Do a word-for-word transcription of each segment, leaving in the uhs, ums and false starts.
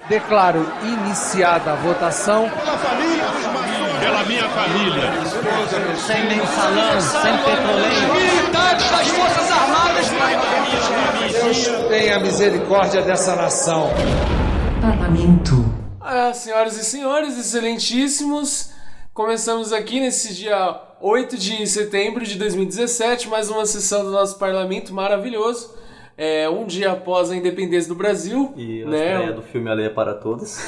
Declaro iniciada a votação. Pela família dos maçons. Pela minha família. Sem mensalão, sem petroleiro. Militares das Forças Armadas. Deus tenha misericórdia dessa nação. Parlamento. Ah, senhoras e senhores, excelentíssimos, começamos aqui nesse dia oito de setembro de dois mil e dezessete, mais uma sessão do nosso parlamento maravilhoso. É, um dia após a independência do Brasil. E a né? estreia do filme A Lei é para Todos.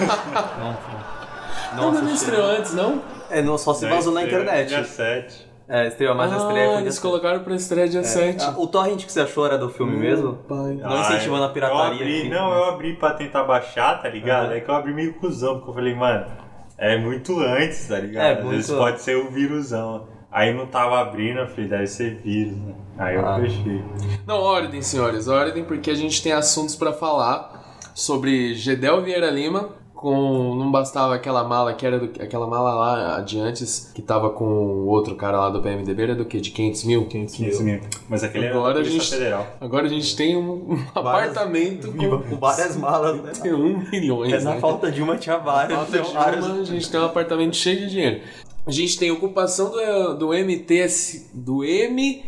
não, não, não, não estreou antes, não? É, não, só se não, vazou na internet. Dia sete. É, estreou, mas ah, a estreia foi eles dia colocaram pra estreia dia é. sete. O torrent que você achou era do filme hum, mesmo? Pai. Não incentivando a pirataria. Eu abri, aqui. não, eu abri pra tentar baixar, tá ligado? Uhum. É que eu abri meio cuzão, porque eu falei, mano, é muito antes, tá ligado? É, Às muito... vezes pode ser o vírusão. Aí não tava abrindo, eu falei, deve ser vírus, né? Aí eu ah. fechei. Não, ordem, senhores, ordem, porque a gente tem assuntos pra falar sobre Gedel Vieira Lima, com... não bastava aquela mala que era do... aquela mala lá adiante, que tava com o outro cara lá do P M D B, era do quê? De quinhentos mil? quinhentos mil. Mas aquele agora era da Polícia Federal. Agora a gente tem um, um várias, apartamento com, com várias malas, né? Tem um milhão. É, na né? falta de uma tinha várias. Na falta de várias. Uma, a gente tem um apartamento cheio de dinheiro. A gente tem ocupação do, do M T S... Do M...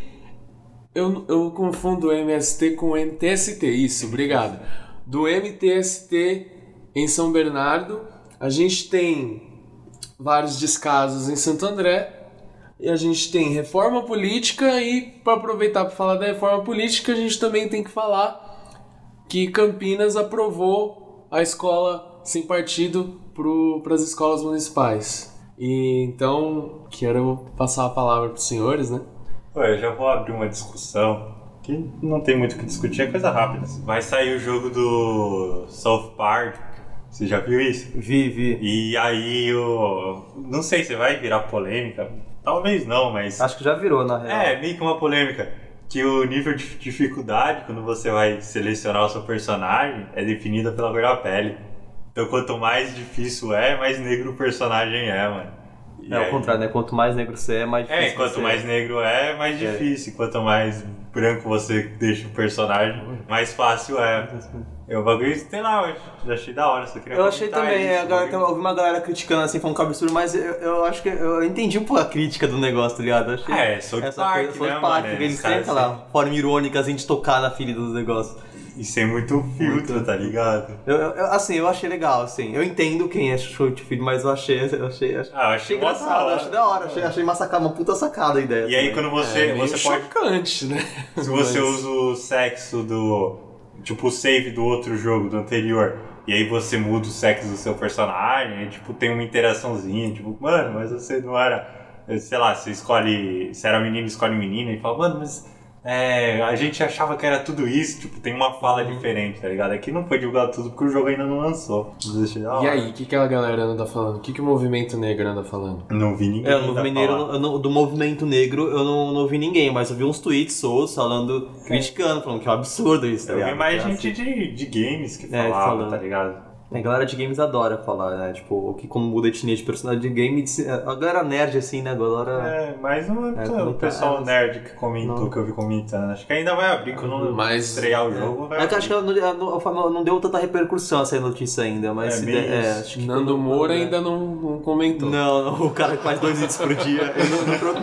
Eu, eu confundo o M S T com o M T S T, isso, obrigado. Do M T S T em São Bernardo. A gente tem vários descasos em Santo André. E a gente tem reforma política. E para aproveitar para falar da reforma política, a gente também tem que falar que Campinas aprovou a escola sem partido para as escolas municipais. E então, quero passar a palavra para os senhores, né? Ué, eu já vou abrir uma discussão que não tem muito o que discutir, é coisa rápida. Vai sair o jogo do South Park, você já viu isso? Vi, vi. E aí, eu não sei se vai virar polêmica, talvez não, mas... Acho que já virou, na real. É, meio que uma polêmica, que o nível de dificuldade, quando você vai selecionar o seu personagem, é definido pela cor da pele. Então, quanto mais difícil é, mais negro o personagem é, mano. E é aí... o contrário, né? Quanto mais negro você é, mais difícil. É, quanto você mais é. negro é, mais difícil. É. Quanto mais branco você deixa o personagem, mais fácil é. Eu bagulho, sei lá, eu achei da hora. Só queria eu achei também, isso, agora eu ouvi uma galera criticando assim, falando que é um absurdo, mas eu, eu acho que eu entendi um pouco a crítica do negócio, tá ligado? Eu achei é, South Park, coisa, né, Park, mano? Eles tentam lá, forma irônica assim, de tocar na filha dos negócios. E sem muito filtro, muito. Tá ligado? Eu, eu, assim, eu achei legal, assim. Eu entendo quem é show de filho, mas eu achei. Eu achei, achei, ah, eu achei, achei engraçado, eu achei da hora, achei, achei uma sacada, uma puta sacada a ideia. E aí quando você. É, você pode. Chocante, né? Se você mas... usa o sexo do. Tipo o save do outro jogo, do anterior. E aí você muda o sexo do seu personagem, e, tipo, tem uma interaçãozinha, tipo, mano, mas você não era. Sei lá, você escolhe. Se era menino, escolhe menina, e fala, mano, mas. É, a gente achava que era tudo isso, tipo, tem uma fala uhum. diferente, tá ligado? Aqui não foi divulgado tudo porque o jogo ainda não lançou. E aí, o que, que a galera anda falando? O que, que o movimento negro anda falando? Não vi ninguém. É, no movimento, no, do movimento negro eu não, não vi ninguém, mas eu vi uns tweets soltos falando, criticando, falando que é um absurdo isso, tá ligado? Eu vi mais gente assim. de, de games que é, falava, falando. Tá ligado? A galera de games adora falar, né? Tipo, que como muda a etnia de personagem de game, a galera nerd, assim, né? A galera... É, mas não é, é o pessoal nerd que comentou, não. que eu vi comentando. Acho que ainda vai abrir quando mas... estrear o jogo. É, é acho que ela não, não, não deu tanta repercussão essa notícia ainda, mas... É, é, acho que Nando Moura é. ainda não, não comentou. Não, não, o cara que faz dois vídeos por dia, ele não... não...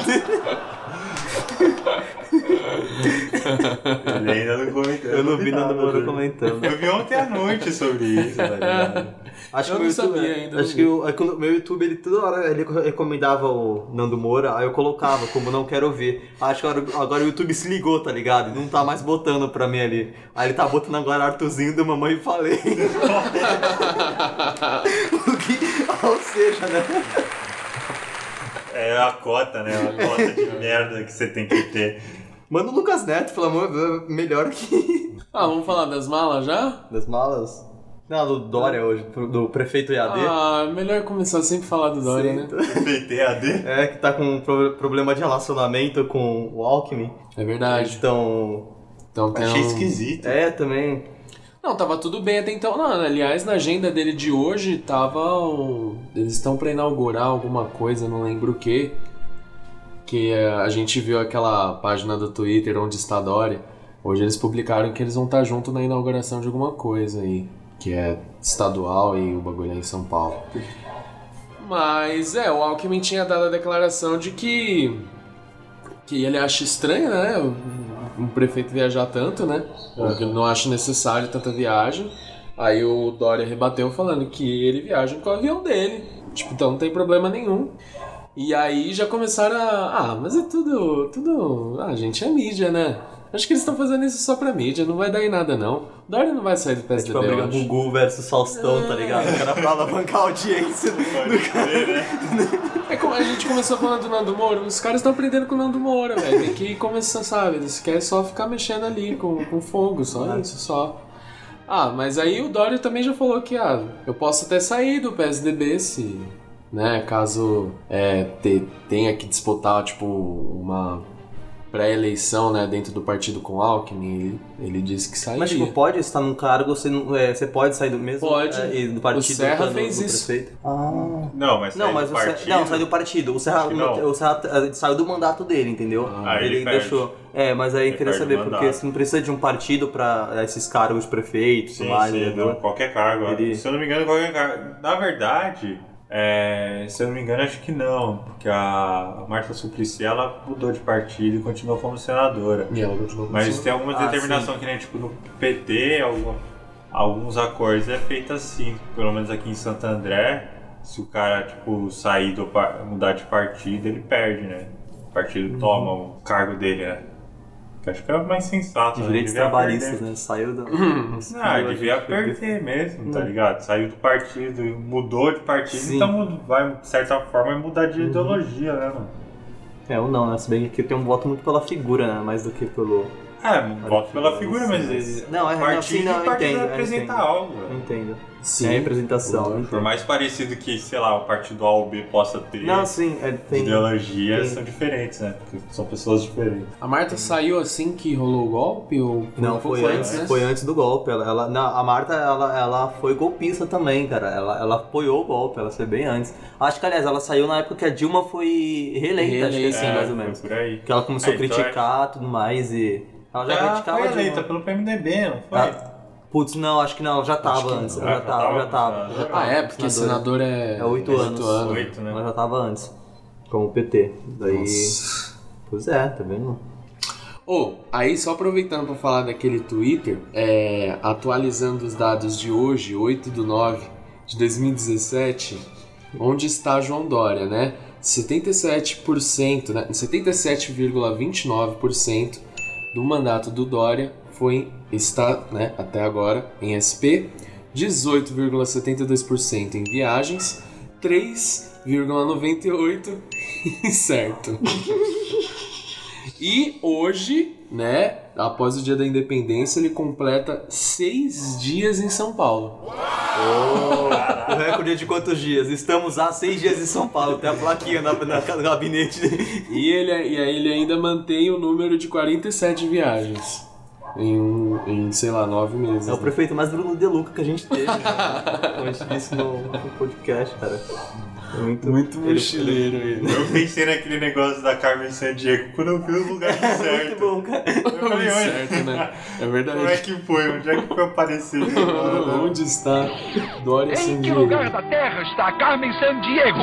Ele ainda não comentou. Eu não vi Nando Moura comentando. Eu vi ontem à noite sobre isso, tá ligado? Acho eu que não YouTube, sabia ainda. Acho que o, é o meu YouTube, ele toda hora ele recomendava o Nando Moura, aí eu colocava como não quero ver. Acho que agora, agora o YouTube se ligou, tá ligado? Não tá mais botando pra mim ali. Aí ele tá botando agora Arthurzinho do Mamãe Falei. O que, ou seja, né? É a cota, né? A cota de merda que você tem que ter. Manda o Lucas Neto, pelo amor de Deus, melhor que... Ah, vamos falar das malas já? Das malas? Não, do Dória hoje, do prefeito E A D. Ah, melhor começar sempre a falar do Dória, Sim, né? Prefeito E A D? É, que tá com um pro- problema de relacionamento com o Alckmin. É verdade. Então... então tem Achei um... esquisito. É, também... Não, tava tudo bem até então. Não, aliás, na agenda dele de hoje tava... Um... Eles estão pra inaugurar alguma coisa, não lembro o que. Que a gente viu aquela página do Twitter onde está Dória. Hoje eles publicaram que eles vão estar junto na inauguração de alguma coisa aí. Que é estadual e o bagulho é em São Paulo. Mas é, o Alckmin tinha dado a declaração de que que ele acha estranho, né, um, um prefeito viajar tanto, né, porque ele não acha necessário tanta viagem. Aí o Dória rebateu falando que ele viaja com o avião dele, tipo, então não tem problema nenhum. E aí já começaram a... Ah, mas é tudo... tudo... Ah, gente, é mídia, né? Acho que eles estão fazendo isso só pra mídia, não vai dar em nada não. O Dória não vai sair do P S D B, é tipo a briga Gugu versus Faustão, é... tá ligado? O cara pra alavancar a audiência do cara. É como a gente começou falando do Nando Moura, os caras estão aprendendo com o Nando Moura, velho. Tem que começar, sabe? Eles querem só ficar mexendo ali com, com fogo, só ah. isso, só. Ah, mas aí o Dória também já falou que, ah, eu posso até sair do P S D B se, né, caso é, te, tenha que disputar, tipo, uma pré-eleição, né, dentro do partido com Alckmin, ele, ele disse que sairia. Mas, tipo, pode estar num cargo, você, não, é, você pode sair do mesmo pode. É, do partido? O Serra do, fez do isso. Prefeito? Ah. Não, mas não, mas do o partido? Serra, não, saiu do partido. O Serra, o Serra saiu do mandato dele, entendeu? Ah, ele, ele deixou. É, mas aí eu queria saber, porque você não precisa de um partido pra esses cargos de prefeito e tudo mais. Sim, não, qualquer cargo. Ele... Se eu não me engano, qualquer cargo. Na verdade... É, se eu não me engano, acho que não, porque a Marta Suplicy ela mudou de partido e continuou como senadora. E ela continuou como Mas senadora. tem alguma Ah, determinação sim. que nem tipo no P T, algum, alguns acordos é feito assim, pelo menos aqui em Santo André, se o cara tipo sair do mudar de partido, ele perde, né? O partido uhum. toma o cargo dele, né? Acho que é mais sensato, né? Direitos trabalhistas, né? Saiu do... Ah, devia perder mesmo, tá ligado? Saiu do partido, mudou de partido, Sim. então vai, de certa forma, mudar de uhum. ideologia, né, mano? É, ou não, né? Se bem que aqui eu tenho um voto muito pela figura, né? Mais do que pelo... É, voto pela figura, mas não, é, o partido, não, sim, não, o partido entendo, representa entendo. algo. Eu entendo. Sim. É representação. Por mais parecido que, sei lá, o partido A ou B possa ter, não, sim, é, tem, ideologias tem. são diferentes, né? Porque são pessoas diferentes. A Marta tem. saiu assim que rolou o golpe? Ou não, foi, foi antes, né? Foi antes do golpe. Ela, ela, não, a Marta, ela, ela foi golpista também, cara. Ela, ela apoiou o golpe, ela foi bem antes. Acho que, aliás, ela saiu na época que a Dilma foi reeleita, reeleita acho que assim, é, mais ou menos. Por aí. Que ela começou é, a criticar e então, tudo mais e... Ela já, já criticava foi eleita pelo P M D B, não foi? Ah, putz, não, acho que não, ela já tava antes. Ela já tava, já tava. Já tava. Ah, é? Porque senador é... É oito anos. oito, né? Ela já tava antes. Como P T. Daí... Nossa. Pois é, tá vendo? Oh, aí só aproveitando pra falar daquele Twitter, é, atualizando os dados de hoje, oito de nove de dois mil e dezessete, onde está João Dória, né? setenta e sete por cento, né? setenta e sete vírgula vinte e nove por cento do mandato do Dória foi, está, né, até agora em S P, dezoito vírgula setenta e dois por cento em viagens, três vírgula noventa e oito por cento incerto. E hoje, né, após o dia da independência, ele completa seis dias em São Paulo. Oh, o recorde é de quantos dias? Estamos há seis dias em São Paulo, tem a plaquinha na, na, no gabinete. E, ele, e aí ele ainda mantém o número de quarenta e sete viagens. Em, em, sei lá, nove meses. É o prefeito mais Bruno De Luca que a gente teve, né? Como a gente disse no, no podcast, cara. Muito, muito mochileiro ele. Eu pensei naquele negócio da Carmen Sandiego quando eu vi o lugar certo. Muito bom, cara. Eu falei, certo, né? É verdade. Como é que foi? Onde é que foi aparecer? Onde está Dória Sandiego? Em que lugar da Terra está Carmen Sandiego?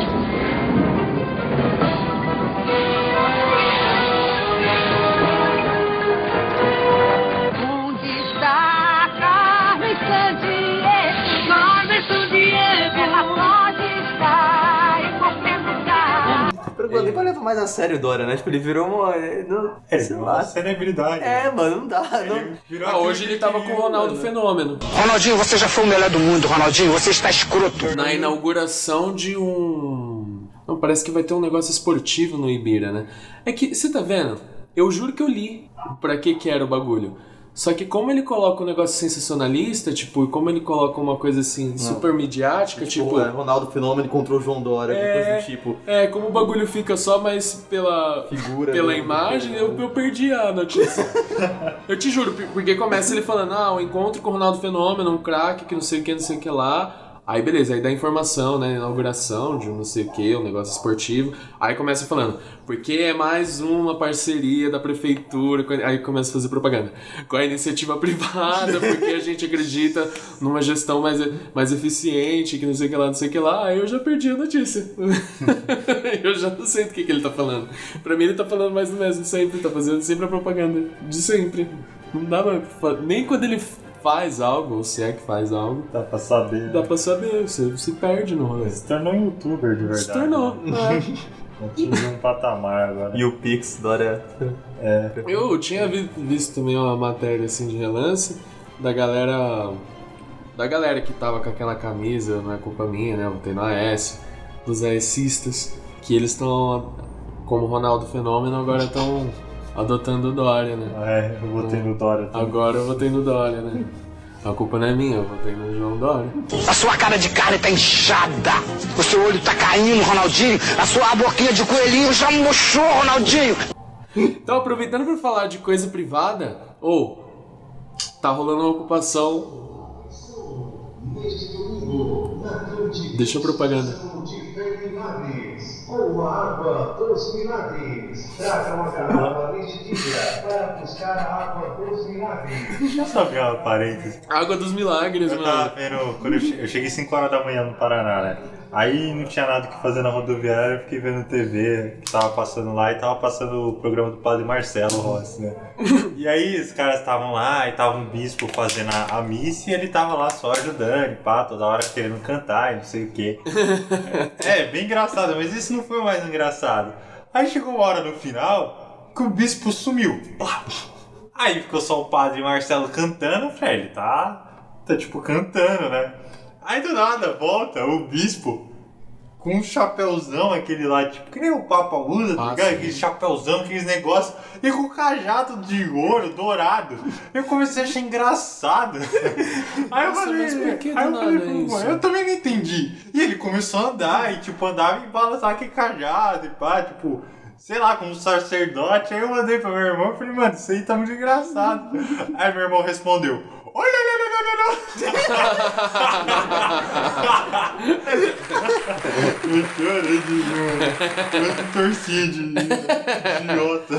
Onde está Carmen Sandiego? Carmen Sandiego. Ela pode estar em qualquer lugar. Nem pra levar mais a sério o Dória, né? Tipo, ele virou uma... Não, é, sei uma lá. celebridade. É, mano, não dá. Não... Ah, hoje ele tava com o Ronaldo Fenômeno. Ronaldinho, você já foi o melhor do mundo, Ronaldinho. Você está escroto. Na inauguração de um... Não, parece que vai ter um negócio esportivo no Ibira, né? É que, você tá vendo? Eu juro que eu li pra que que era o bagulho. Só que como ele coloca um negócio sensacionalista, tipo, e como ele coloca uma coisa assim, não. super midiática, tipo... tipo é, Ronaldo Fenômeno contra o João Dória, é, coisa do tipo... É, como o bagulho fica só mais pela... Figura, pela né? imagem, eu, eu perdi a notícia. Eu te juro, porque começa ele falando, ah, o encontro com o Ronaldo Fenômeno, um craque que não sei o que, não sei o que lá... Aí beleza, aí dá informação, né, inauguração de não sei o que, um negócio esportivo. Aí começa falando, porque é mais uma parceria da prefeitura, aí começa a fazer propaganda. Com a iniciativa privada, porque a gente acredita numa gestão mais, mais eficiente, que não sei o que lá, não sei o que lá. Aí eu já perdi a notícia. Eu já não sei do que, que ele tá falando. Pra mim ele tá falando mais do mesmo sempre, tá fazendo sempre a propaganda de sempre. Não dá pra... Nem quando ele faz algo, ou se é que faz algo, Dá pra saber. dá pra saber, você se perde no rolê. Se tornou um youtuber de verdade. Se tornou, né? é. Atingiu um patamar agora. E o Pix, Dória. É. Eu tinha vi- visto também uma matéria assim de relance da galera da galera que tava com aquela camisa, não é culpa minha, né? Eu botei no A S, dos AESistas, que eles estão, como Ronaldo Fenômeno, agora estão adotando o Dória, né? É, eu botei no Dória também. Agora eu votei no Dória, né? A culpa não é minha, eu votei no João Dória. A sua cara de carne tá inchada. O seu olho tá caindo, Ronaldinho. A sua boquinha de coelhinho já murchou, Ronaldinho. Então, aproveitando para falar de coisa privada, ou tá rolando uma ocupação. Deixa a propaganda. Com a água dos milagres. Traga uma garrafa neste dia para buscar a água dos milagres. Deixa eu só abrir uma parêntese. Água dos milagres, Eu mano. tava vendo, quando eu che- eu cheguei cinco horas da manhã no Paraná, né? Aí não tinha nada o que fazer na rodoviária, eu fiquei vendo T V, que tava passando lá, e tava passando o programa do Padre Marcelo Rossi, né? E aí os caras estavam lá, e tava um bispo fazendo a, a missa, e ele tava lá só ajudando, e pá, toda hora querendo cantar, e não sei o quê. É, bem engraçado, mas isso não foi o mais engraçado. Aí chegou uma hora no final, que o bispo sumiu. Plá. Aí ficou só o Padre Marcelo cantando, eu falei, ele tá, tá tipo cantando, né? Aí do nada volta o bispo com um chapéuzão, aquele lá, tipo, que nem o Papa usa, tá Ah, ligado? sim. Aquele chapéuzão, aqueles negócios, e com cajado de ouro dourado. Eu comecei a achar engraçado. Aí eu Nossa, falei, mas por que do aí eu nada falei pro isso? pai, eu também não entendi. E ele começou a andar, e tipo, andava e balançava aquele cajado, e pá, tipo, sei lá, como um sacerdote. Aí eu mandei pro meu irmão e falei, mano, isso aí tá muito engraçado. Aí meu irmão respondeu, olha, olha, olha, olha, eu chorei de novo. Eu torci de idiota.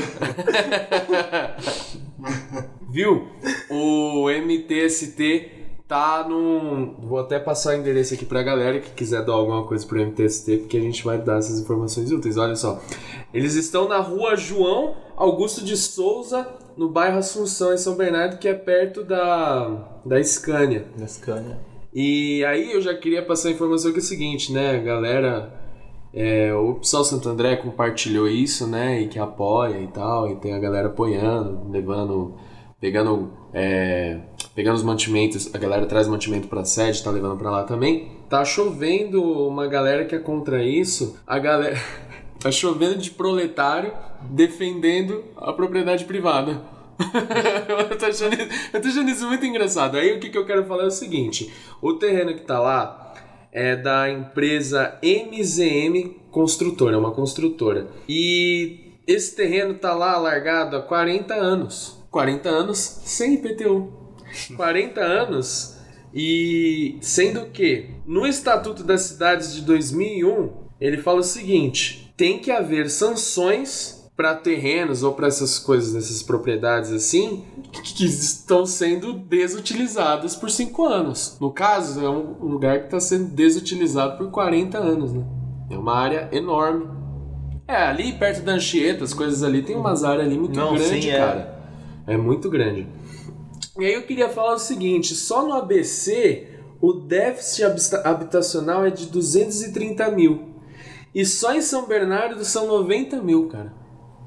Viu? O M T S T tá num... Vou até passar o endereço aqui pra galera que quiser dar alguma coisa pro M T S T, porque a gente vai dar essas informações úteis. Olha só. Eles estão na rua João Augusto de Souza, no bairro Assunção, em São Bernardo, que é perto da, da Scania. Na Scania. E aí eu já queria passar a informação que é o seguinte, né, galera, é, o pessoal Santo André compartilhou isso, né, e que apoia e tal, e tem a galera apoiando, levando, pegando, é, pegando os mantimentos, a galera traz mantimento pra sede, tá levando pra lá também. Tá chovendo uma galera que é contra isso, a galera, tá chovendo de proletário defendendo a propriedade privada. eu, tô achando, eu tô achando isso muito engraçado. Aí o que, que eu quero falar é o seguinte: o terreno que tá lá é da empresa M Z M Construtora, é uma construtora. E esse terreno tá lá largado há quarenta anos. quarenta anos sem I P T U. quarenta anos, e sendo que no Estatuto das Cidades de dois mil e um ele fala o seguinte: tem que haver sanções para terrenos ou para essas coisas, essas propriedades assim, que estão sendo desutilizadas por cinco anos. No caso, é um lugar que está sendo desutilizado por quarenta anos, né? É uma área enorme. É, ali perto da Anchieta, as coisas ali, tem umas áreas ali muito Não, grandes, sim, é. cara. É muito grande. E aí eu queria falar o seguinte: só no A B C o déficit habita- habitacional é de duzentos e trinta mil. E só em São Bernardo são noventa mil, cara.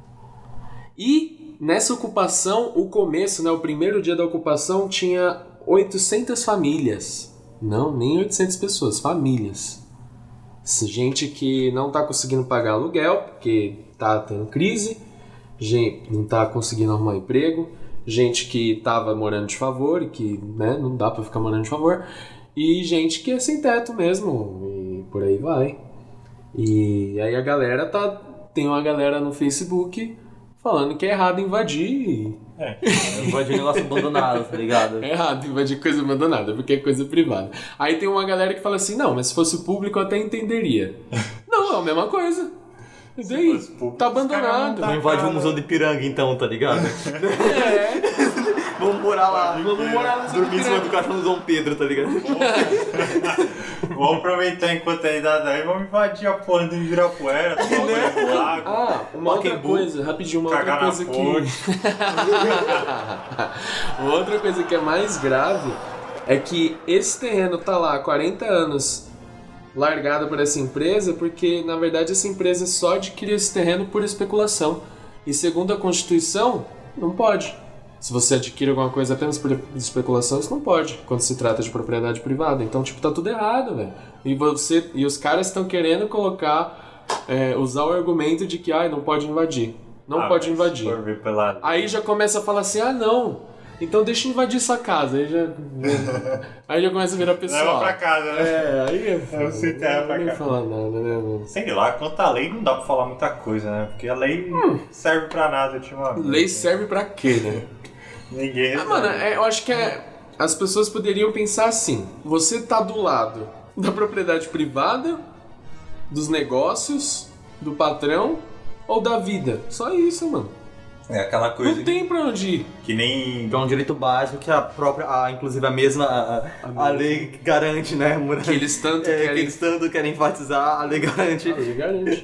E nessa ocupação, o começo, né, o primeiro dia da ocupação, tinha oitocentas famílias. Não, nem oitocentas pessoas, famílias. Gente que não tá conseguindo pagar aluguel, porque tá tendo crise, gente não tá conseguindo arrumar emprego, gente que tava morando de favor e que, né, não dá pra ficar morando de favor, e gente que é sem teto mesmo, e por aí vai. E aí a galera tá... Tem uma galera no Facebook falando que é errado invadir. É. Invadir negócio abandonado, tá ligado? É errado invadir coisa abandonada, porque é coisa privada. Aí tem uma galera que fala assim, não, mas se fosse público eu até entenderia. Não, é a mesma coisa. E daí? fosse público, Tá os caras abandonado. não Não invade o Museu de Ipiranga então, tá ligado? É. Vamos morar lá. Vamos morar no Dormir em cima do caixão do Dom Pedro, tá ligado? Vamos aproveitar enquanto é idade aí, vamos invadir a porra do Ibirapuera, tomar banho no lago. Ah, uma outra Pacaembu. coisa, rapidinho, uma Cagar outra na coisa que... Uma outra coisa que é mais grave é que esse terreno tá lá há quarenta anos largado por essa empresa, porque na verdade essa empresa só adquiriu esse terreno por especulação. E segundo a Constituição, não pode. Se você adquire alguma coisa apenas por especulação, isso não pode, quando se trata de propriedade privada. Então, tipo, tá tudo errado, velho. E, você, e os caras estão querendo colocar, é, usar o argumento de que, ah, não pode invadir. Não Ah, pode mas invadir. se for ver pela... Aí já começa a falar assim, ah, não, então deixa eu invadir sua casa. Aí já, aí já começa a virar pessoal. Leva pra casa, né? É, aí é Eu sei que é pra nem cá. falar nada, né, mano? Sei lá, quanto a lei não dá pra falar muita coisa, né? Porque a lei não serve pra nada ultimamente. Lei serve pra quê, né? Ninguém... Ah, mano, é, eu acho que é, as pessoas poderiam pensar assim: você tá do lado da propriedade privada, dos negócios, do patrão ou da vida? Só isso, mano. É aquela coisa Não tem pra onde ir. que nem... Então é um direito básico que a própria, a, inclusive a mesma a, a, a lei garante, né? Que eles tanto é, querem. que eles tanto querem enfatizar, a lei garante. A lei garante.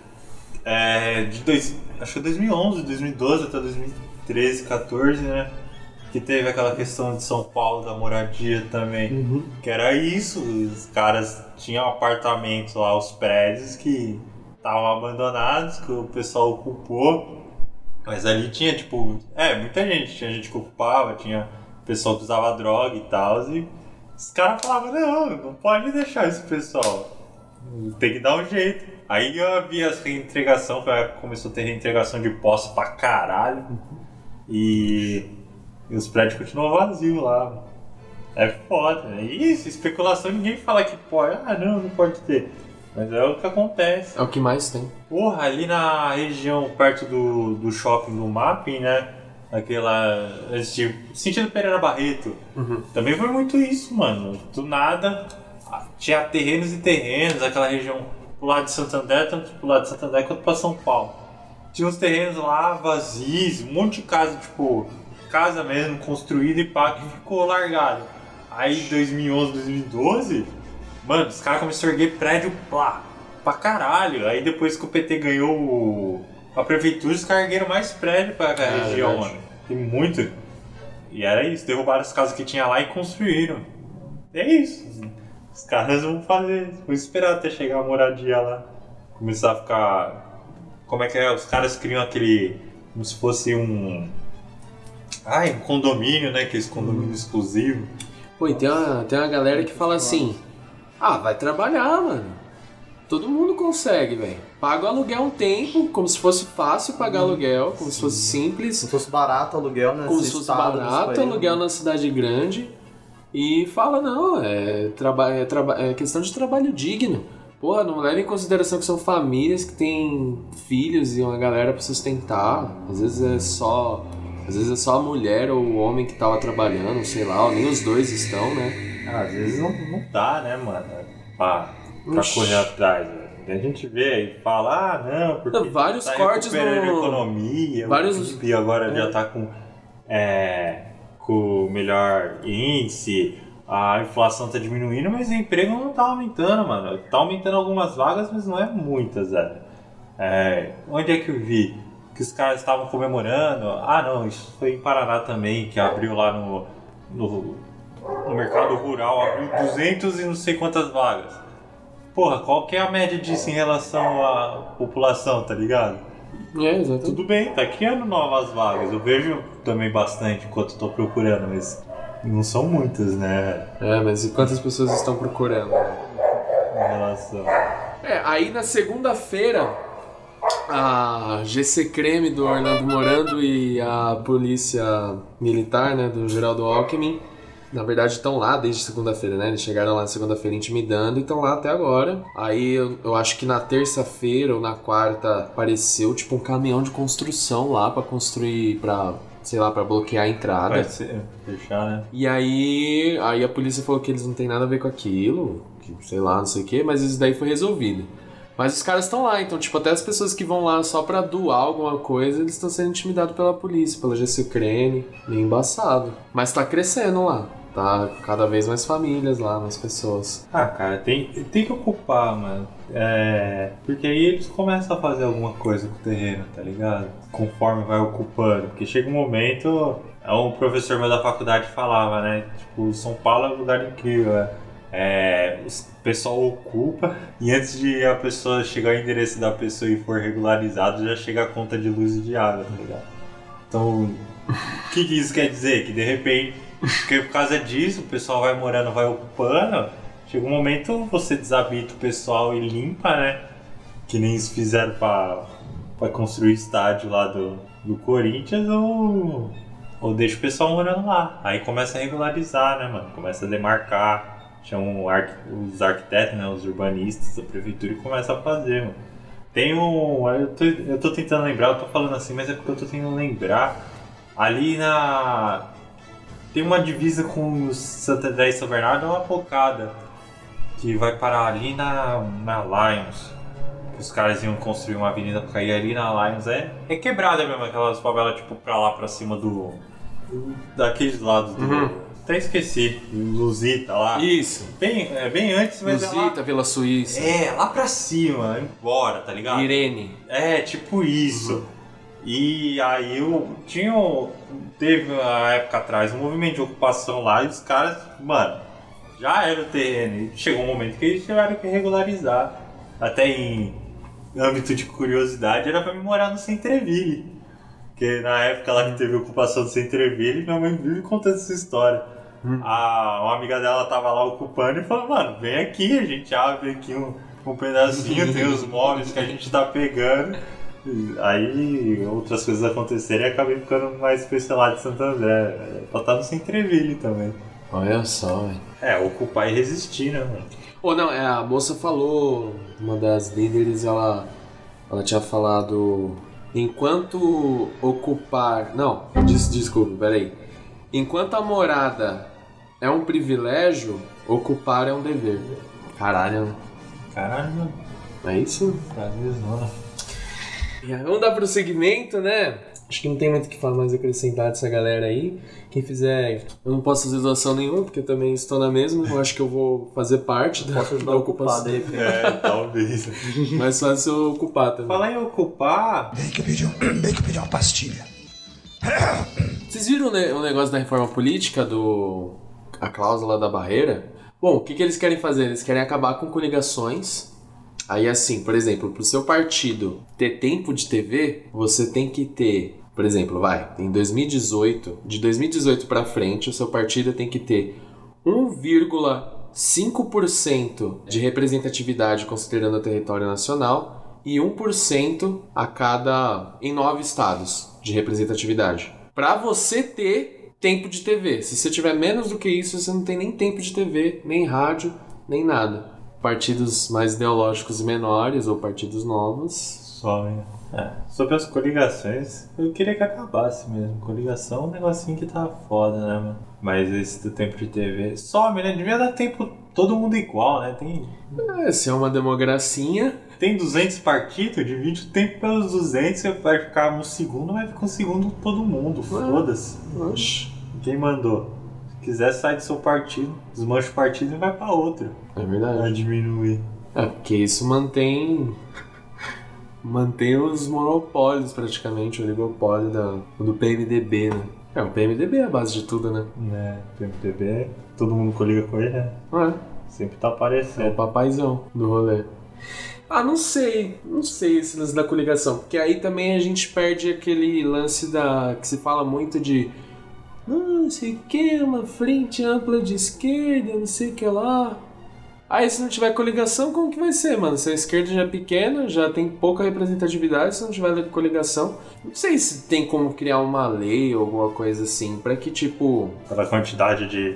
É, de dois, acho que dois mil e onze, dois mil e doze até dois mil e treze, quatorze, né? Que teve aquela questão de São Paulo, da moradia também. Uhum. Que era isso, os caras tinham apartamentos lá, os prédios que estavam abandonados, que o pessoal ocupou. Mas ali tinha, tipo, é, muita gente. Tinha gente que ocupava, tinha pessoal que usava droga e tal. E os caras falavam, não, não pode deixar esse pessoal. Tem que dar um jeito. Aí eu havia essa reintegração, foi a época que começou a ter reintegração de posse pra caralho. E, e os prédios continuam vazios lá. É foda, né? Isso, especulação, ninguém fala que pode. Ah, não, não pode ter. Mas é o que acontece. É o que mais tem. Porra, ali na região perto do, do shopping do Mapping, né? Aquela. Esse, sentido Pereira Barreto. Uhum. Também foi muito isso, mano. Do nada, tinha terrenos e terrenos, aquela região pro lado de Santander, tanto pro lado de Santander quanto pra São Paulo. Tinha uns terrenos lá vazios, um monte de casa, tipo, casa mesmo, construída e pá, que ficou largado. Aí, dois mil e onze, dois mil e doze, mano, os caras começaram a erguer prédio plá, pra caralho. Aí, depois que o P T ganhou o, a prefeitura, os caras ergueram mais prédio pra aquela É, região, verdade. mano. Tem muito. E era isso, derrubaram as casas que tinha lá e construíram. É isso. Os caras vão fazer, vão esperar até chegar a moradia lá. Começar a ficar... Como é que é? Os caras criam aquele... Como se fosse um... Ai, um condomínio, né? Aquele condomínio exclusivo. Pô, e tem uma, tem uma galera que fala assim: ah, vai trabalhar, mano. Todo mundo consegue, velho. Paga o aluguel um tempo, como se fosse fácil pagar aluguel, como se fosse simples. Se fosse barato aluguel, né? Como se fosse barato aluguel na cidade grande. E fala, não, é, traba é, traba é questão de trabalho digno. Porra, não leva em consideração que são famílias que têm filhos e uma galera pra sustentar. Às vezes é só... Às vezes é só a mulher ou o homem que tava trabalhando, sei lá, ou nem os dois estão, né? Ah, às vezes não, não dá, né, mano? Pra, pra Oxi. correr atrás. Né? A gente vê e fala, ah, não, porque Não, vários tá cortes recuperando no- a economia, vários- o P I B agora É. já tá com, é, com o melhor índice, a inflação tá diminuindo, mas o emprego não tá aumentando, mano. Tá aumentando algumas vagas, mas não é muitas, velho. É, onde é que eu vi? Que os caras estavam comemorando. Ah, não, isso foi em Paraná também, que abriu lá no, no, no mercado rural, abriu duzentas e não sei quantas vagas. Porra, qual que é a média disso em relação à população, tá ligado? É, exatamente. Tudo bem, tá criando novas vagas. Eu vejo também bastante enquanto tô procurando, mas não são muitas, né? É, mas e quantas pessoas estão procurando? Em relação. É, aí na segunda-feira, a G C Creme do Orlando Morando e a polícia militar, né, do Geraldo Alckmin, na verdade estão lá desde segunda-feira, né? Eles chegaram lá na segunda-feira intimidando e estão lá até agora. Aí eu, eu acho que na terça-feira ou na quarta apareceu tipo um caminhão de construção lá pra construir, pra, sei lá, pra bloquear a entrada. Vai ser, fechar, né? E aí, aí a polícia falou que eles não tem nada a ver com aquilo, que sei lá, não sei o que, mas isso daí foi resolvido. Mas os caras estão lá, então, tipo, até as pessoas que vão lá só pra doar alguma coisa, eles estão sendo intimidados pela polícia, pela G C Ucrânia, meio embaçado. Mas tá crescendo lá, tá cada vez mais famílias lá, mais pessoas. Ah, cara, tem, tem que ocupar, mano. É... Porque aí eles começam a fazer alguma coisa com o terreno, tá ligado? Conforme vai ocupando. Porque chega um momento... Um professor meu da faculdade falava, né? Tipo, São Paulo é um lugar incrível, né? É, o pessoal ocupa e antes de a pessoa chegar ao endereço da pessoa e for regularizado, já chega a conta de luz e de água, tá ligado? Então, o que, que isso quer dizer? Que de repente, porque por causa disso, o pessoal vai morando, vai ocupando, chega um momento você desabita o pessoal e limpa, né? Que nem isso fizeram pra, pra construir o estádio lá do, do Corinthians ou, ou deixa o pessoal morando lá. Aí começa a regularizar, né, mano? Começa a demarcar. Chamam os arquitetos, né, os urbanistas da prefeitura e começa a fazer, mano. Tem um... Eu tô, eu tô tentando lembrar, eu tô falando assim, mas é porque eu tô tentando lembrar. Ali na... Tem uma divisa com Santo André e São Bernardo, é uma pocada. Que vai parar ali na, na Lions. Que os caras iam construir uma avenida pra cair ali na Lions. É, é quebrada mesmo, aquelas favelas tipo pra lá, pra cima do... Daqueles lados do... Uhum. Até esqueci, Luzita lá. Isso. Bem, é bem antes, mas Luzita, é lá... Vila Suíça. É, lá pra cima, embora, tá ligado? Irene. É, tipo isso. Uhum. E aí eu tinha... Teve, uma época atrás, um movimento de ocupação lá e os caras, mano, já era o terreno. E chegou um momento que eles tiveram que regularizar. Até em âmbito de curiosidade, era pra me morar no Centreville. Porque na época lá que teve a ocupação do Centreville, minha mãe vive contando essa história. Hum. A, uma amiga dela tava lá ocupando e falou, mano, vem aqui, a gente abre aqui um, um pedacinho, tem os móveis que a gente tá pegando. Aí outras coisas aconteceram e acabei ficando mais especialado de Santo André. Pra estar no Centreville também. Olha só, velho. É, ocupar e resistir, né, mano? Ou não, é, a moça falou, uma das líderes, ela, ela tinha falado... Enquanto ocupar... Não, des, desculpa, peraí. Enquanto a morada é um privilégio, ocupar é um dever. Caralho, né? Caralho, mano. É isso? Vamos dar prosseguimento, né? Acho que não tem muito o que falar mais acrescentar dessa galera aí. Quem fizer... Eu não posso fazer doação nenhuma, porque eu também estou na mesma. Eu acho que eu vou fazer parte da, da ocupação. Aí, é, talvez. Mais fácil eu ocupar também. Falar em ocupar... Tem que pedir, um, tem que pedir uma pastilha. Vocês viram o negócio da reforma política, do a cláusula da barreira? Bom, o que, que eles querem fazer? Eles querem acabar com coligações. Aí assim, por exemplo, pro seu partido ter tempo de T V, você tem que ter... Por exemplo, vai, em dois mil e dezoito, de dois mil e dezoito pra frente, o seu partido tem que ter um vírgula cinco por cento de representatividade considerando o território nacional e um por cento a cada... em nove estados de representatividade. Pra você ter tempo de T V. Se você tiver menos do que isso, você não tem nem tempo de T V, nem rádio, nem nada. Partidos mais ideológicos e menores, ou partidos novos... Somem. É. Sobre as coligações, eu queria que acabasse mesmo. Coligação é um negocinho que tá foda, né, mano? Mas esse do tempo de T V some, né? Devia dar tempo todo mundo igual, né? Tem... É, se é uma democracia... Tem duzentos partidos, divide o tempo pelos duzentos, vai ficar um segundo, vai ficar um segundo todo mundo, foda-se. Oxe. Quem mandou? Se quiser, sai do seu partido, desmancha o partido e vai pra outro. É verdade. Vai diminuir. É, porque isso mantém... mantém os monopólios praticamente, o oligopólio da, do P M D B, né? É, o P M D B é a base de tudo, né? É, o P M D B, todo mundo coliga com ele, né? É. Sempre tá aparecendo. É o papaizão do rolê. Ah, não sei, não sei esse lance da coligação, porque aí também a gente perde aquele lance da que se fala muito de não sei o que, uma frente ampla de esquerda, não sei o que lá. Aí se não tiver coligação, como que vai ser, mano? Se a esquerda já é pequena, já tem pouca representatividade, se não tiver coligação, não sei se tem como criar uma lei ou alguma coisa assim, pra que tipo... Pela quantidade de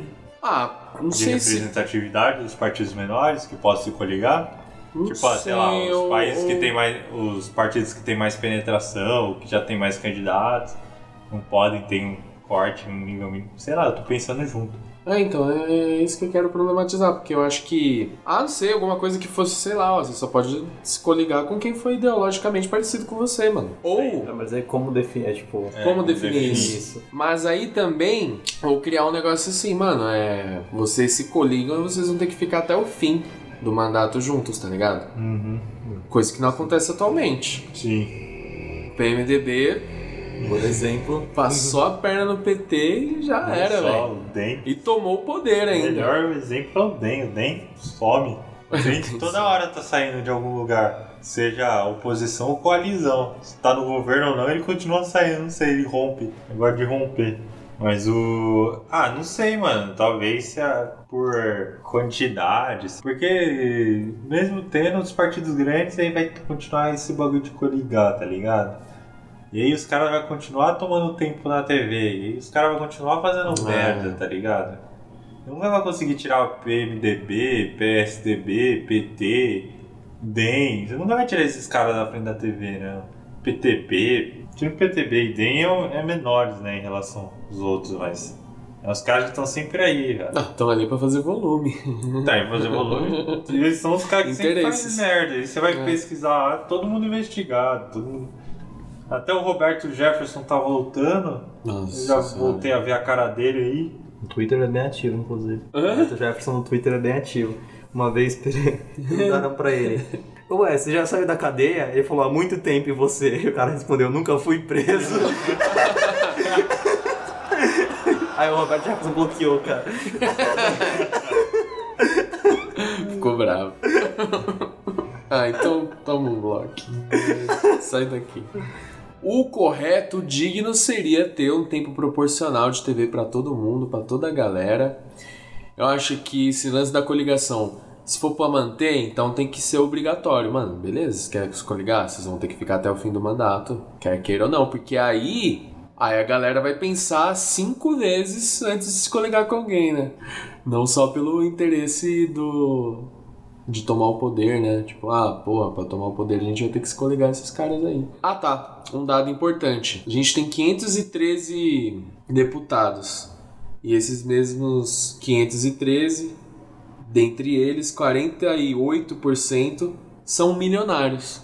Ah, não de sei se... representatividade dos partidos menores que possam se coligar? Não tipo, sei, sei lá, os eu- países que eu- tem mais. Os partidos que têm mais penetração, que já tem mais candidatos, não podem ter um corte no nível mínimo. Sei lá, eu tô pensando junto. É, então, é isso que eu quero problematizar, porque eu acho que, ah, não sei, alguma coisa que fosse, sei lá, ó, você só pode se coligar com quem foi ideologicamente parecido com você, mano. Ou, Mas aí como definir, é tipo... É, como como definir definir isso? Mas aí também, ou criar um negócio assim, mano, é, vocês se coligam e vocês vão ter que ficar até o fim do mandato juntos, tá ligado? Uhum. Coisa que não acontece atualmente. Sim. O P M D B, Por exemplo... passou a perna no P T e já era, Só velho. o D E M. E tomou o poder O ainda. melhor exemplo é o D E M. O D E M some. O D E M toda hora tá saindo de algum lugar. Seja oposição ou coalizão. Se tá no governo ou não, ele continua saindo. Não sei, ele rompe. Negócio de romper. Mas o... Ah, não sei, mano. Talvez seja por quantidades. Porque mesmo tendo os partidos grandes, aí vai continuar esse bagulho de coligar, tá ligado? E aí os caras vão continuar tomando tempo na T V. E aí os caras vão continuar fazendo É. merda, tá ligado? Nunca vai conseguir tirar o P M D B, P S D B, P T, D E M. Você nunca vai tirar esses caras da frente da T V, né? P T B. Tipo, P T B e D E M é, é menores, né, em relação aos outros, mas... é os caras que estão sempre aí, cara. Ah, estão ali pra fazer volume. Tá, e fazer volume. E eles são os caras que sempre Interesses. fazem merda. E você vai É. pesquisar, todo mundo investigado, todo mundo... Até o Roberto Jefferson tá voltando. Nossa Eu já Senhora. voltei a ver a cara dele aí. No Twitter é bem ativo, inclusive. Hã? O Jefferson no Twitter é bem ativo. Uma vez perguntaram pra ele: Ué, você já saiu da cadeia? Ele falou: há muito tempo, e você? E o cara respondeu: nunca fui preso. Aí o Roberto Jefferson bloqueou, cara. Ficou bravo. Ah, então toma um bloco. Sai daqui. O correto, digno, seria ter um tempo proporcional de T V pra todo mundo, pra toda a galera. Eu acho que esse lance da coligação, se for pra manter, então tem que ser obrigatório. Mano, beleza, se quer se coligar, vocês vão ter que ficar até o fim do mandato, quer queira ou não, porque aí, aí a galera vai pensar cinco vezes antes de se coligar com alguém, né? Não só pelo interesse do... de tomar o poder, né? Tipo, ah, porra, pra tomar o poder a gente vai ter que se coligar esses caras aí. Ah, tá. Um dado importante. A gente tem quinhentos e treze deputados. E esses mesmos quinhentos e treze, dentre eles, quarenta e oito por cento são milionários.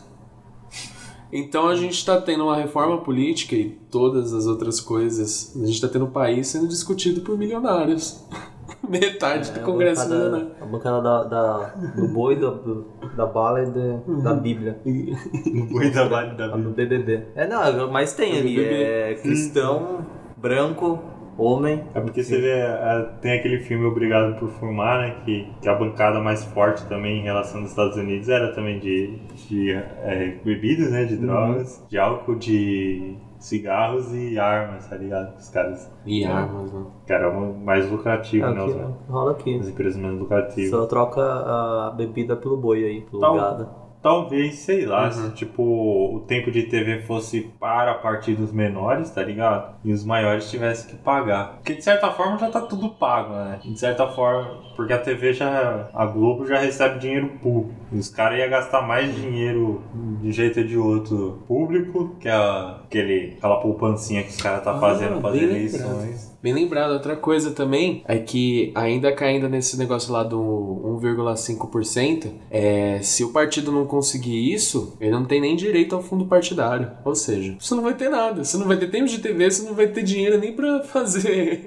Então a gente tá tendo uma reforma política e todas as outras coisas. A gente tá tendo o país sendo discutido por milionários. Metade do Congresso milionário. A bancada da, da, do boi, do, do- da bala e de- da Bíblia. No boi da Vale da A Vida. do B B B. É, não, mas tem ali. B B B. É cristão, branco, homem. É porque você vê, é, tem aquele filme Obrigado por Fumar, né? Que, que a bancada mais forte também em relação aos Estados Unidos era também de, de é, bebidas, né? De drogas, de álcool, de cigarros e armas, tá ligado? Os caras, E armas, né? que era o mais lucrativo, É, né? o que Os, rola aqui. as empresas mais lucrativas. Só troca a bebida pelo boi aí, pelo Tal- gado. Talvez, sei lá, Uhum. se tipo o tempo de T V fosse para partidos menores, tá ligado? E os maiores tivessem que pagar. Porque de certa forma já tá tudo pago, né? De certa forma, porque a T V já. A Globo já recebe dinheiro público. E os caras iam gastar mais dinheiro de um jeito ou de outro público, que é a, aquele, aquela poupancinha que os caras tá fazendo Ah, para as bem eleições. Bem lembrado, outra coisa também é que, ainda caindo nesse negócio lá do um vírgula cinco por cento, é, se o partido não conseguir isso, ele não tem nem direito ao fundo partidário. Ou seja, você não vai ter nada, você não vai ter tempo de T V, você não vai ter dinheiro nem pra fazer.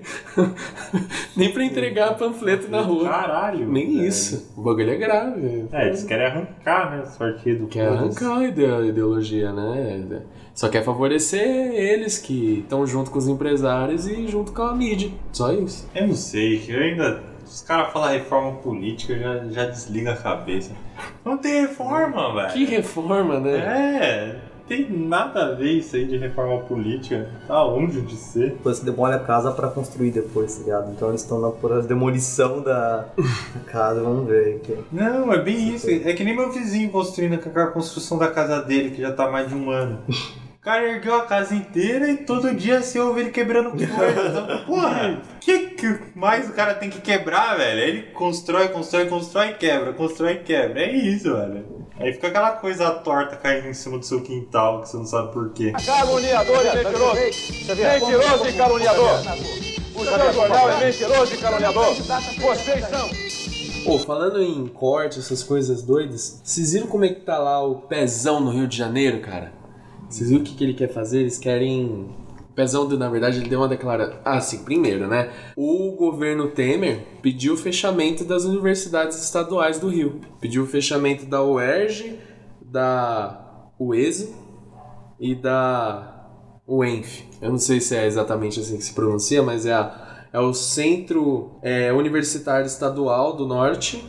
nem pra entregar panfleto na rua. Caralho! Nem velho. isso. O bagulho é grave. É, eles querem arrancar, né? Esse partido. Quer arrancar a ide- a ideologia, né? Só quer favorecer eles que estão junto com os empresários e junto com a mídia. Só isso. Eu não sei, eu ainda. Os caras falam reforma política, já, já desliga a cabeça. Não tem reforma, velho. Que reforma, né? É, tem nada a ver isso aí de reforma política. Tá longe de ser. Depois você demole a casa pra construir depois, tá ligado? Então eles estão na por demolição da da casa, vamos ver aqui. Não, é bem isso. É que nem meu vizinho construindo com a construção da casa dele, que já tá mais de um ano. O cara ergueu a casa inteira e todo dia se ouve ele quebrando coisa. Então, porra, que, que mais o cara tem que quebrar, velho. Aí ele constrói, constrói, constrói e quebra, constrói e quebra. É isso, velho. Aí fica aquela coisa torta caindo em cima do seu quintal que você não sabe por quê. Caluniador e mentiroso. Mentiroso e caluniador. O seu jornal é mentiroso e caluniador. Vocês são. Pô, falando em corte, essas coisas doidas, vocês viram como é que tá lá o Pezão no Rio de Janeiro, cara? Vocês viram o que, que ele quer fazer? Eles querem... O Pezão, na verdade, ele deu uma declaração... Ah, sim, primeiro, né? O governo Temer pediu o fechamento das universidades estaduais do Rio. Pediu o fechamento da U E R J, da U E S A e da U E N F. Eu não sei se é exatamente assim que se pronuncia, mas é a... É o Centro é, Universitário Estadual do Norte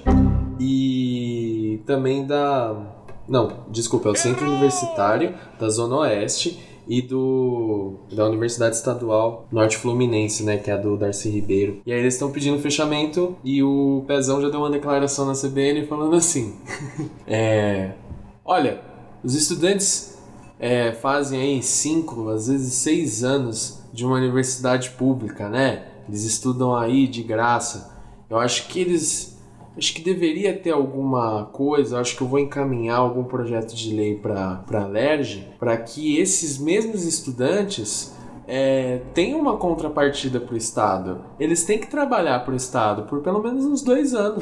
e também da... Não, desculpa, é o Centro Universitário da Zona Oeste e do da Universidade Estadual Norte Fluminense, né, que é a do Darcy Ribeiro. E aí eles estão pedindo fechamento e o Pezão já deu uma declaração na C B N falando assim... é, olha, os estudantes é, fazem aí cinco, às vezes seis anos de uma universidade pública, né? Eles estudam aí de graça. Eu acho que eles... Acho que deveria ter alguma coisa, acho que eu vou encaminhar algum projeto de lei para a L E R J para que esses mesmos estudantes é, tenham uma contrapartida para o Estado. Eles têm que trabalhar para o Estado por pelo menos uns dois anos.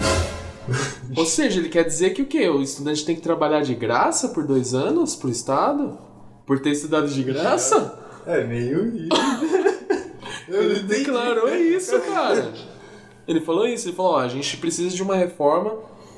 Ou seja, ele quer dizer que o quê? O estudante tem que trabalhar de graça por dois anos para o Estado? Por ter estudado de graça? É meio isso. Ele declarou isso, cara. Ele falou isso, ele falou, ó, a gente precisa de uma reforma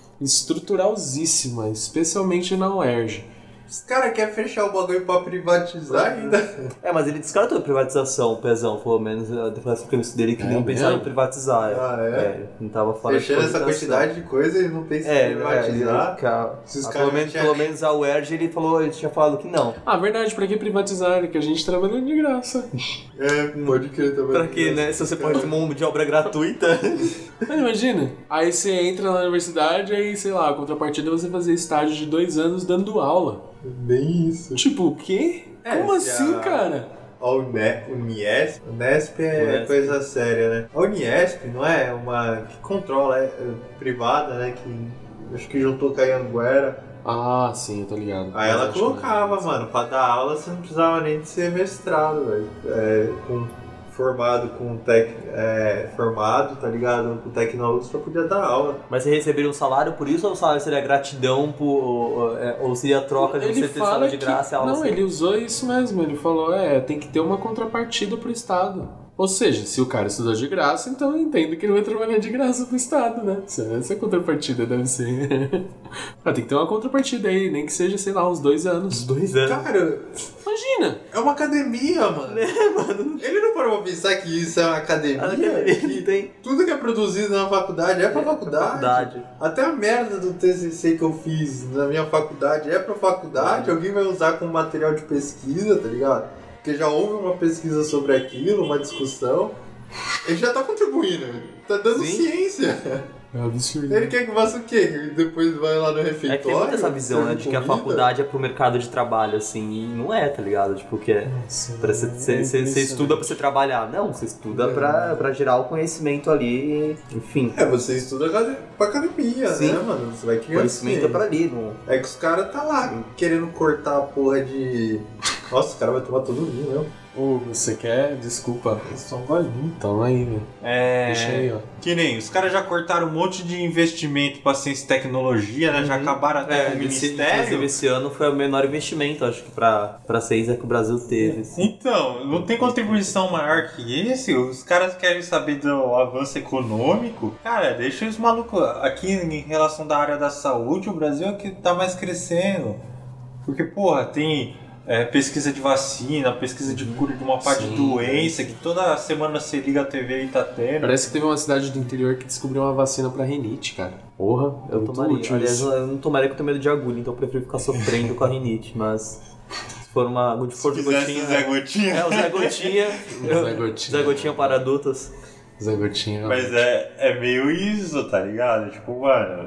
estruturalzíssima, especialmente na U E R J. Os caras querem fechar o bagulho pra privatizar ainda. É, mas ele descartou a privatização, o Pezão, pelo menos a declaração que eu li dele que É não pensava mesmo? em privatizar. Ah, é? É, não tava falando Fechando de essa privatização. quantidade de coisa e não pensa É, em privatizar. é, ca- Se os ah, caras pelo, menos, tinha- pelo menos a U E R J ele falou, ele tinha falado que não. Ah, verdade, pra que privatizar? Que a gente trabalha de graça. É, pode crer também. Pra quê, né? Se você pode ter uma mão de obra gratuita. Mas imagina, aí você entra na universidade e, sei lá, a contrapartida é você fazer estágio de dois anos dando aula. Bem isso. Tipo, o quê? É, Como se assim, a- cara? A Une- Uniesp, Unesp é Unesp. coisa séria, né? A Uniesp não é uma que controla, é, é privada, né? Que acho que juntou com a Anhanguera. Ah, sim, eu tô ligado. Aí Mas ela acho que- colocava, mano, pra dar aula você não precisava nem de ser mestrado, velho. É, com, formado com tec, é, formado, tá ligado? Com tecnólogo você só podia dar aula. Mas você receberia um salário por isso ou o salário seria gratidão por, ou, é, ou seria troca de Ele você ter fala salário de que... graça e aula Não, assim? ele usou isso mesmo. Ele falou, é, tem que ter uma contrapartida pro Estado. Ou seja, se o cara estudou de graça, então eu entendo que ele vai trabalhar de graça pro Estado, né? Essa é a contrapartida, deve ser. Ah, tem que ter uma contrapartida aí, nem que seja, sei lá, uns dois anos. Dois anos. Cara, Imagina! é uma academia, mano. Ele não parou pra pensar que isso é uma academia? Ele Que tem tudo que é produzido na faculdade é pra faculdade. faculdade. Até a merda do T C C que eu fiz na minha faculdade é pra faculdade. Alguém vai usar como material de pesquisa, tá ligado? Porque já houve uma pesquisa sobre aquilo, uma discussão. Ele já tá contribuindo, tá dando Sim. ciência. É absurdo. Ele quer que faça o quê? Que depois vai lá no refeitório? É que tem muito essa visão, né, serve de que a comida? faculdade é pro mercado de trabalho, assim, e não é, tá ligado? Tipo, que é. Nossa, Pra você, é você, você, você impressionante. estuda pra você trabalhar. Não, você estuda pra, pra gerar o conhecimento ali, enfim. É, você estuda acad- pra academia, Sim. né, mano? Você vai criar Conhecimento é ciência. pra ali, não. É que os caras tá lá querendo cortar a porra de... Nossa, o cara vai tomar todo mundo, meu. Ô, você quer? Desculpa. Só um golinho. Toma aí, velho. É... Deixa aí, ó. Que nem, os caras já cortaram um monte de investimento pra ciência e tecnologia, né? Já acabaram até É, com o esse, ministério. inclusive esse ano foi o menor investimento, acho que pra, pra ciência que o Brasil teve. assim. Então, não tem contribuição maior que esse. Os caras querem saber do avanço econômico. Cara, deixa os malucos. Aqui em relação da área da saúde, o Brasil é que tá mais crescendo. Porque, porra, tem é, pesquisa de vacina, pesquisa de cura de uma parte de Sim. doença, que toda semana você liga a T V e tá tendo. Parece que teve uma cidade do interior que descobriu uma vacina pra rinite, cara. Porra, Eu muito tomaria. útil Aliás, isso. eu não tomaria porque eu tenho medo de agulha, então eu prefiro ficar sofrendo com a rinite, mas se for uma agulha de for de Fizesse gotinha. o Zé Gotinha. É, o Zé Gotinha. Zé Gotinha. Zé Gotinha para adultos. Zé Gotinha. Mas é, é meio isso, tá ligado? Tipo, mano,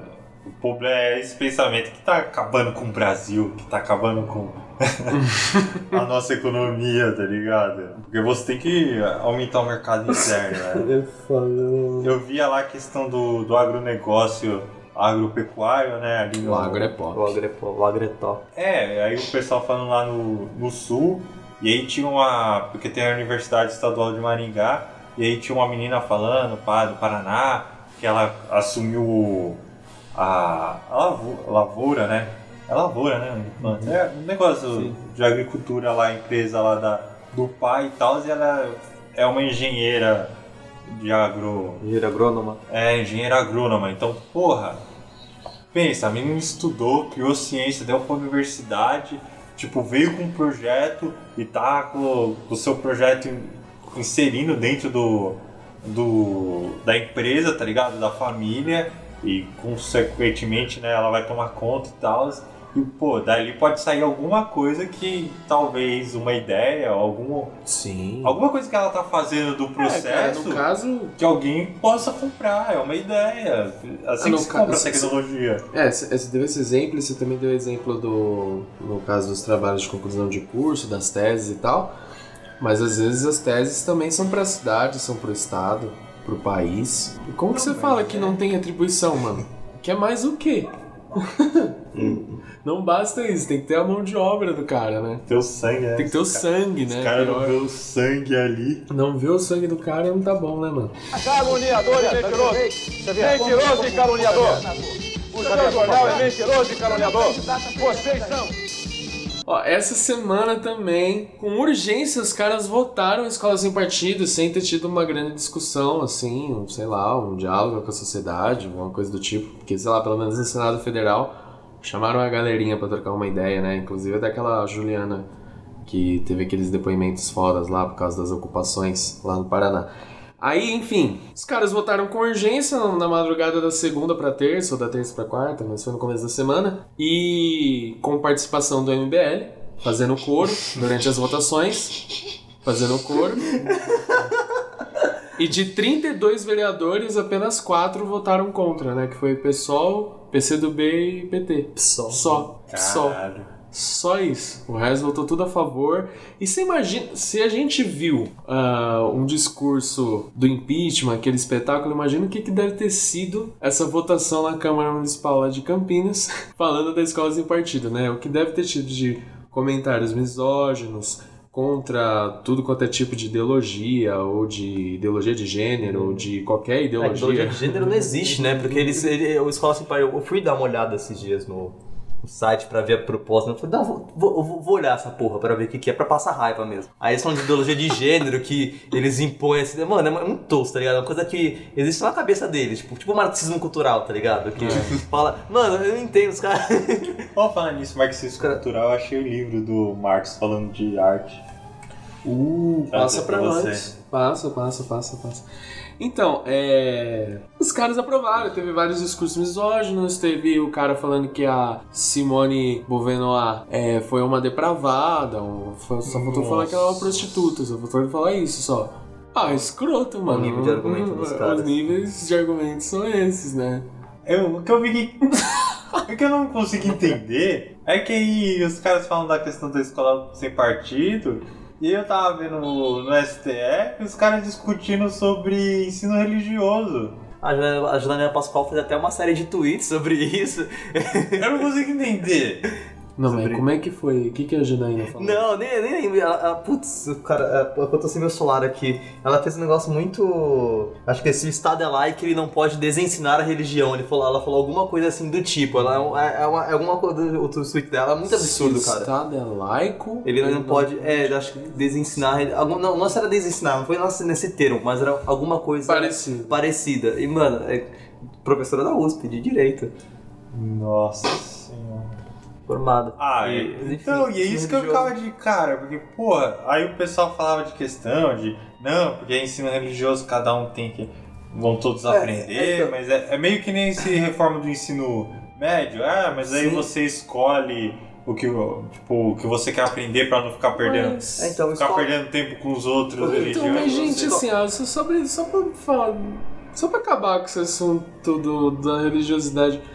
O problema é esse pensamento que tá acabando com o Brasil, que tá acabando com a nossa economia, tá ligado? Porque você tem que aumentar o mercado interno, né? Eu via lá a questão do, do agronegócio agropecuário, né? Ali no, O agro é pop. O agro é, o agro é top. É, aí o pessoal falando lá no, no sul, e aí tinha uma... Porque tem a Universidade Estadual de Maringá, e aí tinha uma menina falando, pá, do Paraná, que ela assumiu a, a lavo- lavoura, né? É lavoura, né? É um negócio Sim. de agricultura lá, a empresa lá da, do pai e tal, e ela é uma engenheira de agro... Engenheira agrônoma. É, engenheira agrônoma. Então, porra, pensa, a menina estudou, criou ciência, deu pra universidade, tipo, veio com um projeto e tá com o seu projeto inserindo dentro do, do da empresa, tá ligado? Da família, e consequentemente, né, ela vai tomar conta e tal. E, pô, dali pode sair alguma coisa que talvez uma ideia, algum, Sim. alguma coisa que ela tá fazendo do processo, É, cara, no caso, que alguém possa comprar, é uma ideia. Assim Ah, que se ca- compra se- tecnologia. É, você deu esse exemplo, você também deu exemplo do, no caso dos trabalhos de conclusão de curso, das teses e tal, mas às vezes as teses também são para a cidade, são para o estado, para o país. E como que você fala que não tem atribuição, mano? Que é mais o quê? Não basta isso, tem que ter a mão de obra do cara, né? Ter o sangue, né? Tem que ter o sangue, né? Os caras não Pior. vê o sangue ali. Não vê o sangue do cara não tá bom, né, mano? Caluniador e mentiroso. Mentiroso e caluniador. O seu jornal é mentiroso e caluniador. Vocês são. Ó, essa semana também, com urgência, os caras votaram Escola Sem Partido sem ter tido uma grande discussão, assim, um, sei lá, um diálogo com a sociedade, alguma coisa do tipo. Porque, sei lá, pelo menos no Senado Federal, chamaram a galerinha pra trocar uma ideia, né? Inclusive daquela Juliana, que teve aqueles depoimentos fodas lá por causa das ocupações lá no Paraná. Aí, enfim, os caras votaram com urgência na madrugada da segunda pra terça, ou da terça pra quarta, mas foi no começo da semana. E com participação do M B L, fazendo coro durante as votações. Fazendo coro. E de trinta e dois vereadores, apenas quatro votaram contra, né? Que foi PSOL, P C do B e P T. PSOL. Só. PSOL. Só isso. O resto votou tudo a favor. E você imagina, se a gente viu uh, um discurso do impeachment, aquele espetáculo, imagina o que, que deve ter sido essa votação na Câmara Municipal lá de Campinas, falando da escola sem partido, né? O que deve ter tido de comentários misóginos contra tudo quanto é tipo de ideologia, ou de ideologia de gênero, ou de qualquer É, ideologia. ideologia de gênero não existe, né? Porque eles, ele, o Escola Sem Partido, eu fui dar uma olhada esses dias no o site pra ver a proposta. Eu falei, não, vou, vou, vou olhar essa porra pra ver o que, que é, pra passar raiva mesmo. Aí eles falam de ideologia de gênero, que eles impõem assim, mano, é muito tosco, tá ligado? É uma coisa que existe na cabeça deles, tipo, tipo marxismo cultural, tá ligado? Que fala, mano, eu não entendo os caras. Vamos falar nisso, marxismo cultural, eu achei o livro do Marx falando de arte. Uh, passa pra você. nós. Passa, passa, passa, passa. Então, é... os caras aprovaram, teve vários discursos misóginos, teve o cara falando que a Simone Beauvoir é, foi uma depravada, um... só faltou falar que ela é uma prostituta, só faltou falar isso só. Ah, escroto, mano. O nível de argumento dos caras. Os níveis de argumentos são esses, né? Eu, o que eu vi que... o que eu não consigo entender é que aí os caras falam da questão da escola sem partido... E eu tava vendo no, no S T F os caras discutindo sobre ensino religioso. A Juliana, a Juliana Pascoal fez até uma série de tweets sobre isso. Eu não consigo entender. Não, Sobre- mas como é que foi? O que, que a Janaína falou? Não, nem, nem lembro. Ela, ela- putz, cara, eu tô sem meu celular aqui. Ela fez um negócio muito. Acho que esse Estado é laico, ele não pode desensinar a religião. Ele falou, ela falou alguma coisa assim do tipo. Ela é, uma- é, uma, é alguma coisa. O tweet dela é muito absurdo, Se o cara. Estado é laico... Ele não, pode, é, acho que desensinar. a reli- algum- Não, não era desensinar, não foi nesse nesse termo, mas era alguma coisa Parecido. parecida. E, mano, é professora da U S P, de direito. Nossa senhora. Formada. Ah, E, e, enfim, então, e é isso que eu religioso. ficava de cara, porque, porra, aí o pessoal falava de questão de, não, porque é ensino religioso, cada um tem que, vão todos É, aprender, é que- mas é, é meio que nem esse reforma do ensino médio, ah, mas aí Sim. você escolhe o que, tipo, o que você quer aprender pra não ficar perdendo, Mas- É, então, ficar escola- perdendo tempo com os outros Então, religiosos. mas gente, Você- assim, ó, só, só, pra, só pra falar, só pra acabar com esse assunto do, da religiosidade, não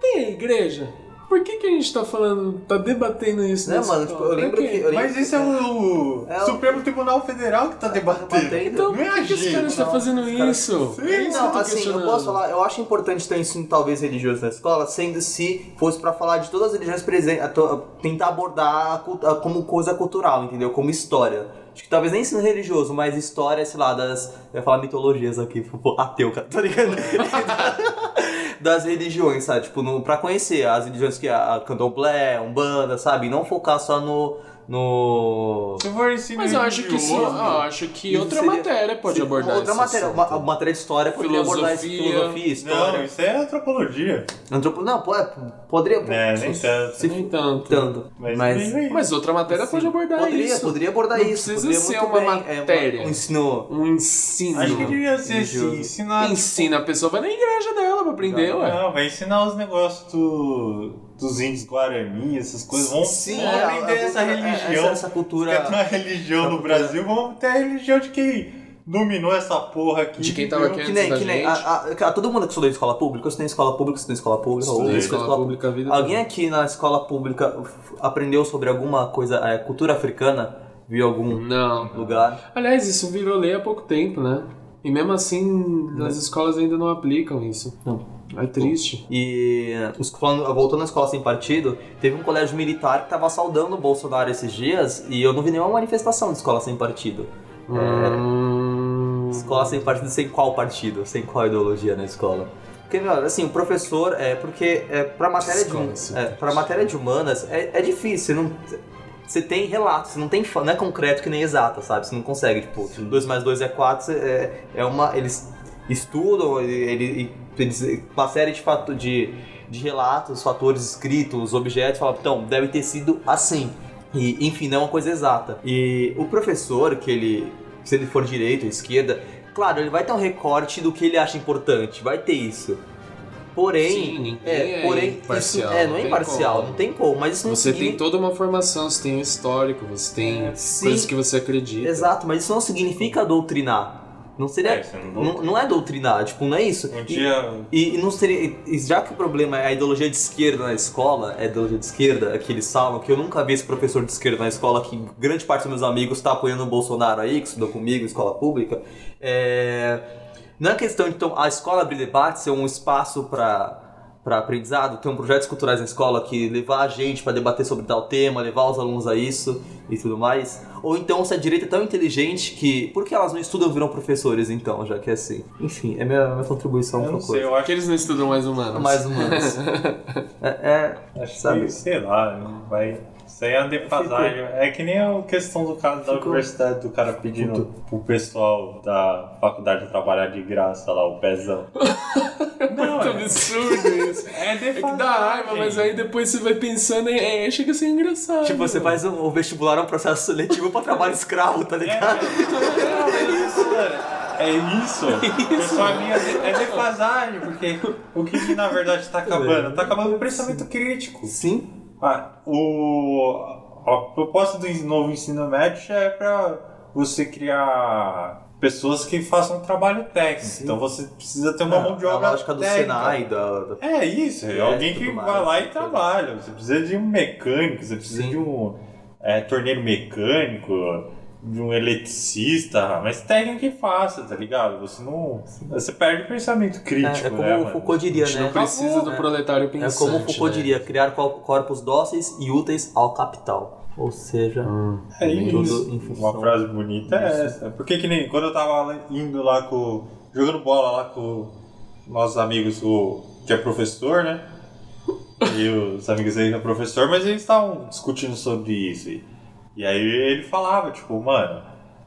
E a igreja? Por que, que a gente tá falando, tá debatendo isso? Não, mano, tipo, eu lembro que... Eu lembro Mas isso é o, É o- Supremo Tribunal Federal que tá debatendo. Então, não é por a que, que os gente. caras estão fazendo isso? Sim, É isso que eu Não, tô assim, eu questionando. posso falar, eu acho importante ter um ensino talvez religioso na escola, sendo se fosse pra falar de todas as religiões presentes, a to- tentar abordar a cult- a- como coisa cultural, entendeu? Como história. Acho que talvez nem ensino religioso, mas história, sei lá, das... Eu ia falar mitologias aqui, pô, ateu, cara, tá ligado? Das religiões, sabe? Tipo, no, pra conhecer as religiões que é a Candomblé, Umbanda, sabe? E não focar só no... no... Se for ensino Mas eu acho que sim, religioso, eu acho que Isso outra seria- matéria pode se- abordar Outra esse matéria, assunto. uma, uma matéria de história poderia abordar isso, Filosofia. filosofia, história. Não, isso é antropologia. Antropo... Não, pô, é, poderia... É, nem tanto. Se Nem tanto. tanto. Mas, Mas, nem vem. Mas outra matéria pode abordar poderia, isso. poderia abordar Não isso. precisa poderia ser muito uma bem, é, matéria. um ensino... Um ensino. Acho que devia ser religioso. assim, ensinar... Ensina, a pessoa vai na igreja dela pra aprender, ué. Não, vai ensinar os negócios do, dos índios Guarani, essas coisas. Vamos, Sim, vamos é, aprender a- essa a- religião. essa- essa cultura- Quer ter uma religião essa no cultura- Brasil, vamos ter a religião de quem dominou essa porra aqui. De quem tava entendeu? aqui Que nem, antes que da nem gente. a, a, a- todo mundo que estudou em escola pública, eu estudei em escola pública, eu estudei em escola pública, Estudei ou em estudei escola pública a vida Alguém toda. aqui na escola pública f- aprendeu sobre alguma coisa, é, cultura africana? Viu algum Não. lugar? Aliás, isso virou lei há pouco tempo, né? E mesmo assim, as escolas ainda não aplicam isso. Não. É triste. E os- falando, voltando à escola sem partido, teve um colégio militar que tava saudando o Bolsonaro esses dias e eu não vi nenhuma manifestação de escola sem partido. Hum... É, escola sem partido, sem qual partido? Sem qual ideologia na escola? Porque, meu, assim, o professor, é porque é, pra, matéria de, Escola sem é, pra matéria de humanas é, é difícil, você não... Você tem relatos, você não tem, fa- não é concreto que nem exata, sabe? Você não consegue, tipo, dois mais dois é quatro, você- é, é uma... Eles estudam, ele, ele- eles, uma série de, fato, de, de relatos, fatores escritos, objetos, falam, então, deve ter sido assim. E, enfim, não é uma coisa exata. E o professor, que ele, se ele for direita ou esquerda, claro, ele vai ter um recorte do que ele acha importante, vai ter isso. Porém, Sim, ninguém é, é porém imparcial, isso, é, não não é tem imparcial, como. não tem como, mas isso não Você tem significa... toda uma formação, você tem um histórico, você tem Sim. coisas que você acredita. Exato, mas isso não significa doutrinar. Não seria. É, isso não não, doutrina. não é doutrinar, tipo, não é isso. Um E- dia... E, e não seria. E já que o problema é a ideologia de esquerda na escola, é a ideologia de esquerda que eles falam, que eu nunca vi esse professor de esquerda na escola, que grande parte dos meus amigos está apoiando o Bolsonaro aí, que estudou comigo, escola pública. É, não é questão de então, a escola abrir debate, ser um espaço para para aprendizado, ter um projetos culturais na escola que levar a gente para debater sobre tal tema, levar os alunos a isso e tudo mais. Ou então se a direita é tão inteligente que... Por que elas não estudam e viram professores então, já que é assim? Enfim, é minha, minha contribuição Eu pra não sei, coisa. eu acho Porque eles não estudam mais humanos. Mais humanos. é, é, Acho sabe? que, sei lá, não vai... Isso aí é uma defasagem. É que nem a questão do caso da Ficou- universidade, do cara pedindo pro pessoal da faculdade trabalhar de graça lá, o pezão. Não, Muito é, absurdo isso. é É que defasagem. dá raiva, mas aí depois você vai pensando e é, chega a ser engraçado. Tipo, você faz um, o vestibular é um processo seletivo pra trabalho escravo, tá É, ligado? não, é isso, mano. É isso. Pessoal, minha é defasagem, porque o que, que na verdade tá acabando? Tá acabando o pensamento crítico. Sim. Ah, o, a proposta do novo ensino médio já é para você criar pessoas que façam um trabalho técnico. Sim. Então você precisa ter uma mão de obra A lógica do técnica. Senai, da... da... É isso, é É, alguém que tudo mais, vai lá e tudo. trabalha. Você precisa de um mecânico, você precisa Sim. de um é, torneiro mecânico, de um eletricista, mas técnico que faça, tá ligado? Você não. Você perde o pensamento crítico, É, é como né, o mano? Foucault A diria, gente né? não precisa do É. proletário É pensante. como o Foucault né? diria, criar co- corpos dóceis e úteis ao capital. Ou seja, É tudo isso. em função... Uma frase bonita é essa. Porque que nem quando eu tava lá- indo lá com. Jogando bola lá com nossos amigos, o, que é professor, né? E os amigos aí que é professor, mas eles estavam discutindo sobre isso. E, e aí ele falava, tipo, mano,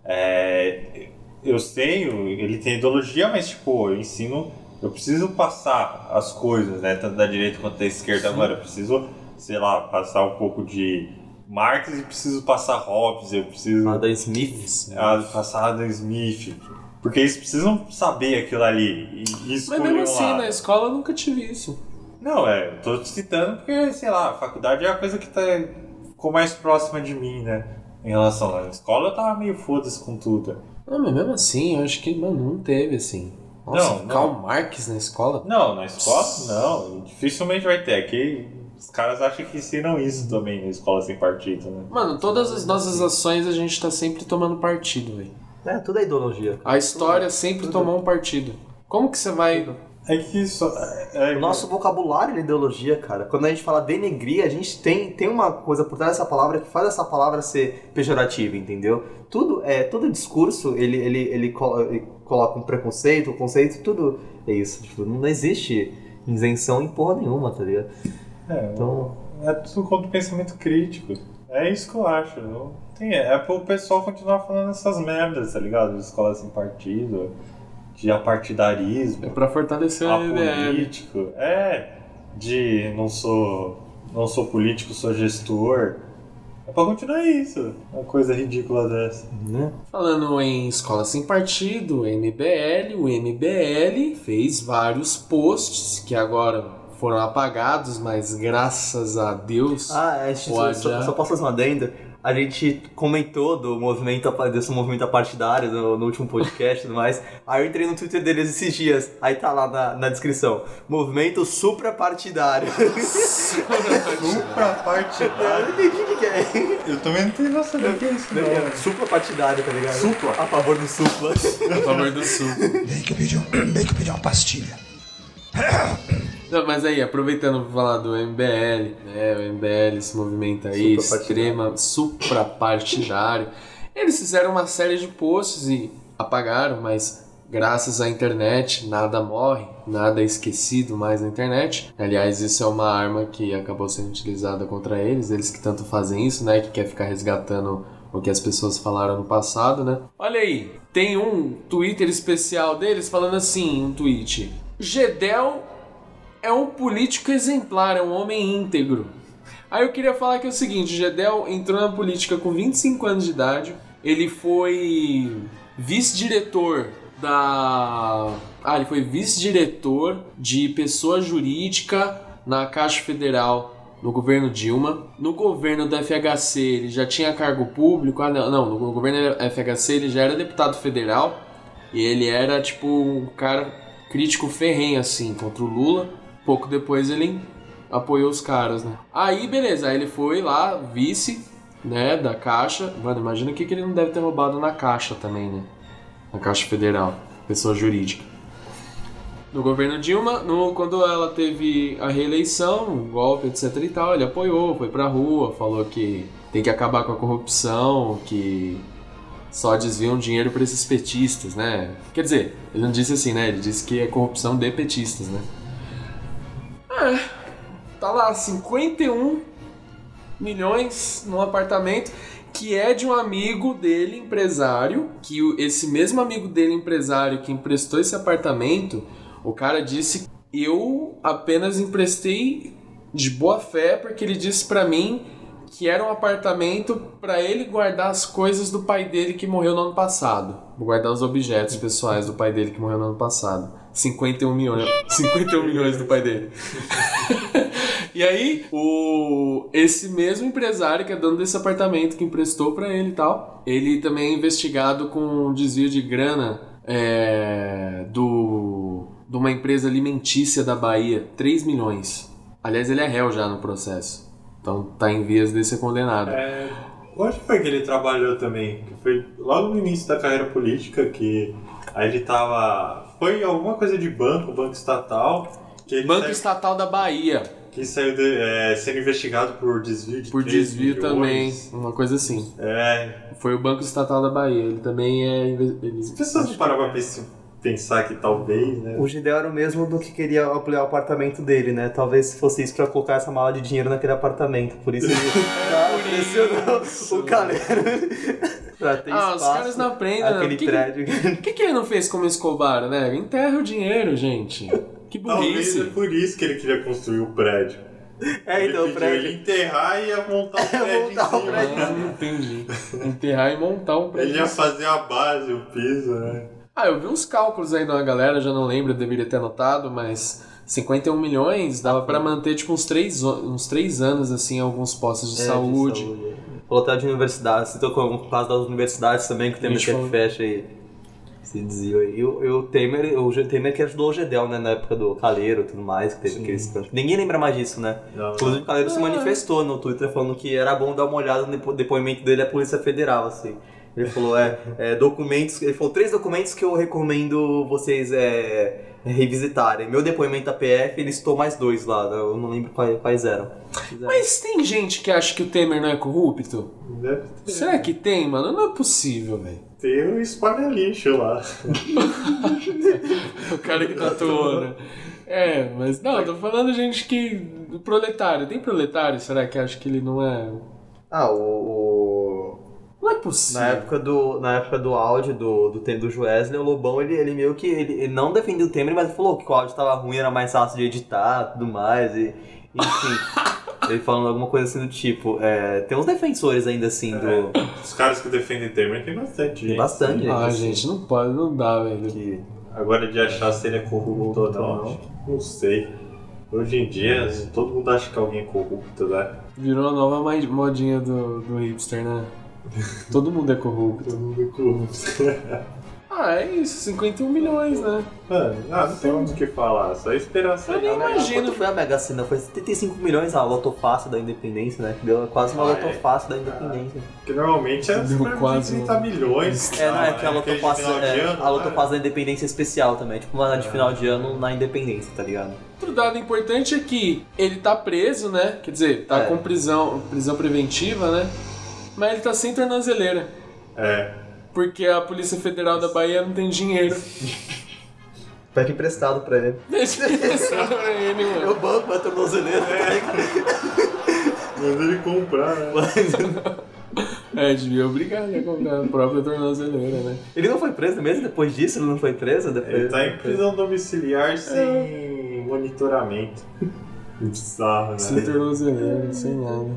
é, eu sei, ele tem ideologia, mas tipo, eu ensino, eu preciso passar as coisas, né? Tanto da direita quanto da esquerda, Sim. mano. Eu preciso, sei lá, passar um pouco de Marx e preciso passar Hobbes, eu preciso. Adam Smith. Ah, passar Adam Smith. Porque eles precisam saber aquilo ali e, e Mas escolher mesmo um assim, lado. na escola eu nunca tive isso. Não, é, eu tô te citando porque, sei lá, a faculdade é a coisa que tá, ficou mais próxima de mim, né? Em relação à escola, eu tava meio foda-se com tudo. Não, mas mesmo assim, eu acho que, mano, não teve assim. Nossa, Não, não. Karl Marx na escola? Não, na escola não. Dificilmente vai ter. Aqui os caras acham que ensinam isso também na escola sem partido, né? Mano, todas as nossas ações a gente tá sempre tomando partido, velho. É, tudo é ideologia. A história sempre tomou um partido. Como que você vai... É que isso... É, é, O nosso vocabulário é ideologia, cara. Quando a gente fala denegrir, a gente tem, tem uma coisa por trás dessa palavra que faz essa palavra ser pejorativa, entendeu? Tudo, é, todo discurso, ele, ele, ele, colo- ele coloca um preconceito, um conceito, tudo é isso. Tipo, não existe isenção em porra nenhuma, tá ligado? É, Então... é tudo contra o pensamento crítico. É isso que eu acho. Não tem, é pro pessoal continuar falando essas merdas, tá ligado? De escola sem partido, de apartidarismo. É pra fortalecer a M B L. Apolítico. É, de não sou, não sou político, sou gestor. É pra continuar isso. Uma coisa ridícula dessa. Né? Falando em escola sem partido, M B L, o M B L fez vários posts que agora foram apagados, mas graças a Deus... Ah, a gente pode só, já- só posso fazer uma adenda. A gente comentou do movimento, desse movimento apartidário no, no último podcast e tudo mais. Aí eu entrei no Twitter deles esses dias. Aí tá lá na, na descrição. Movimento suprapartidário. Suprapartidário? Eu não entendi o que que é. Eu também não tenho noção do que é isso, não. Suprapartidário, tá ligado? Supla. A favor do supla. A favor do sul. Bem que pediu, bem que pediu uma pastilha. Não, mas aí, aproveitando pra falar do M B L, né, o M B L, esse movimento aí, extrema, suprapartidário, eles fizeram uma série de posts e apagaram, mas graças à internet, nada morre, nada é esquecido mais na internet. Aliás, isso é uma arma que acabou sendo utilizada contra eles, eles que tanto fazem isso, né, que quer ficar resgatando o que as pessoas falaram no passado, né. Olha aí, tem um Twitter especial deles falando assim, um tweet: Gedel é um político exemplar, é um homem íntegro. Aí eu queria falar que é o seguinte, Gedel entrou na política com vinte e cinco anos de idade, ele foi vice-diretor da... Ah, ele foi vice-diretor de pessoa jurídica na Caixa Federal no governo Dilma. No governo da F H C ele já tinha cargo público, ah não, não, no governo da F H C ele já era deputado federal e ele era tipo um cara crítico ferrenho assim contra o Lula. Pouco depois ele apoiou os caras, né? Aí, beleza, aí ele foi lá, vice, né, da Caixa. Mano, imagina o que, que ele não deve ter roubado na Caixa também, né? Na Caixa Federal, pessoa jurídica. No governo Dilma, no, quando ela teve a reeleição, o golpe, etc e tal, ele apoiou, foi pra rua, falou que tem que acabar com a corrupção, que só desviam dinheiro pra esses petistas, né? Quer dizer, ele não disse assim, né? Ele disse que é corrupção de petistas, né? É, tá lá, cinquenta e um milhões num apartamento que é de um amigo dele, empresário, que o- esse mesmo amigo dele, empresário, que emprestou esse apartamento, o cara disse: eu apenas emprestei de boa fé porque ele disse pra mim que era um apartamento pra ele guardar as coisas do pai dele que morreu no ano passado. Guardar os objetos pessoais do pai dele que morreu no ano passado. cinquenta e um milhões. cinquenta e um milhões do pai dele. E aí, o, esse mesmo empresário que é dono desse apartamento que emprestou pra ele e tal, ele também é investigado com desvio de grana é, do, de uma empresa alimentícia da Bahia. três milhões. Aliás, ele é réu já no processo. Então tá em vias de ser condenado. É, onde foi que ele trabalhou também? Que foi logo no início da carreira política, que aí ele tava... Foi alguma coisa de banco, banco estatal. Que ele Banco saiu, Estatal da Bahia. que saiu de, é, sendo investigado por desvio de Por três desvio milhões. também, uma coisa assim. É. Foi o Banco Estatal da Bahia. Ele também é... Ele... As pessoas não param pra pens- pensar que talvez, né? O Gedel era o mesmo do que queria ampliar o apartamento dele, né? Talvez fosse isso pra colocar essa mala de dinheiro naquele apartamento. Por isso ele tá pressionou o galera pra ter Ah, os espaço, caras não aprendem, né? aquele Que- prédio. Por que, que ele não fez como Escobar, né? Enterra o dinheiro, gente. Que Talvez burrice. é por isso que ele queria construir o prédio. É, Ele então, o pediu prédio. ele enterrar e ia montar o prédio montar o em cima. prédio. Ah, não entendi. Enterrar e montar um prédio. Ele ia fazer a base, o piso, né? Ah, eu vi uns cálculos aí de uma galera, já não lembro, eu deveria ter anotado, mas cinquenta e um milhões dava pra manter tipo uns três, uns três anos, assim, alguns postos de É, saúde. Falou até de universidades, citou com o caso das universidades também, que o tema Gente, que falou- fecha aí. Se dizia. E o, e o Temer, o Temer que ajudou o Gedel, né? Na época do Caleiro e tudo mais, que teve aqueles... Ninguém lembra mais disso, né? Não, Inclusive o Caleiro não. se manifestou no Twitter falando que era bom dar uma olhada no depoimento dele à Polícia Federal, assim. Ele falou, é, é, documentos... Ele falou, três documentos que eu recomendo vocês é, revisitarem. Meu depoimento da P F, ele listou mais dois lá, eu não lembro quais, quais eram. Mas tem gente que acha que o Temer não é corrupto? Deve ter. Será que tem, mano? Não é possível, velho. Tem um espalha-lixo lá. O cara que tatuou, né? É, mas não, eu tô falando gente que... Do proletário. Tem proletário, será que acha que ele não é... Ah, o... o... Não é possível. Na época do, na época do áudio do, do, do, do Joesley, o Lobão, ele, ele meio que... Ele, ele não defendeu o Temer, mas ele falou que o áudio tava ruim, era mais fácil de editar e tudo mais. E, enfim, ele falando alguma coisa assim do tipo... É, tem uns defensores ainda assim do... É, os caras que defendem Temer tem bastante gente. Tem bastante gente. Ah, assim. gente, não pode, não dá, velho. Que... Agora de achar se ele é corrupto ou não, não sei. Hoje em dia, todo mundo acha que alguém é corrupto, né? Virou a nova modinha do, do hipster, né? Todo mundo é corrupto. Todo mundo é corrupto. Ah, é isso, cinquenta e um milhões, né? Mano, ah, não tem muito o que falar, só esperança. Eu nem imagino. Quanto foi a Mega Sena? Foi setenta e cinco milhões a lotofácil da Independência, né? Deu quase uma ah, lotofácil é. da Independência. Que normalmente é quase trinta milhões. É, não, é que a lotofácil é, a lotofácil da Independência especial também. Tipo uma de final de ano na Independência, tá ligado? Outro dado importante é que ele tá preso, né? Quer dizer, tá é. com prisão, prisão preventiva, né? Mas ele tá sem tornozeleira. É. Porque a Polícia Federal da Bahia não tem dinheiro. Pega emprestado pra ele. Deixa emprestado pra ele, mano. Eu banco a tornozeleira. É. Manda ele comprar, né? É, devia obrigar ele a comprar a própria tornozeleira, né? Ele não foi preso mesmo depois disso? Ele não foi preso? Depois... Ele tá em prisão domiciliar sem é. monitoramento. Bizarro, né? Sem tornozeleira, sem nada.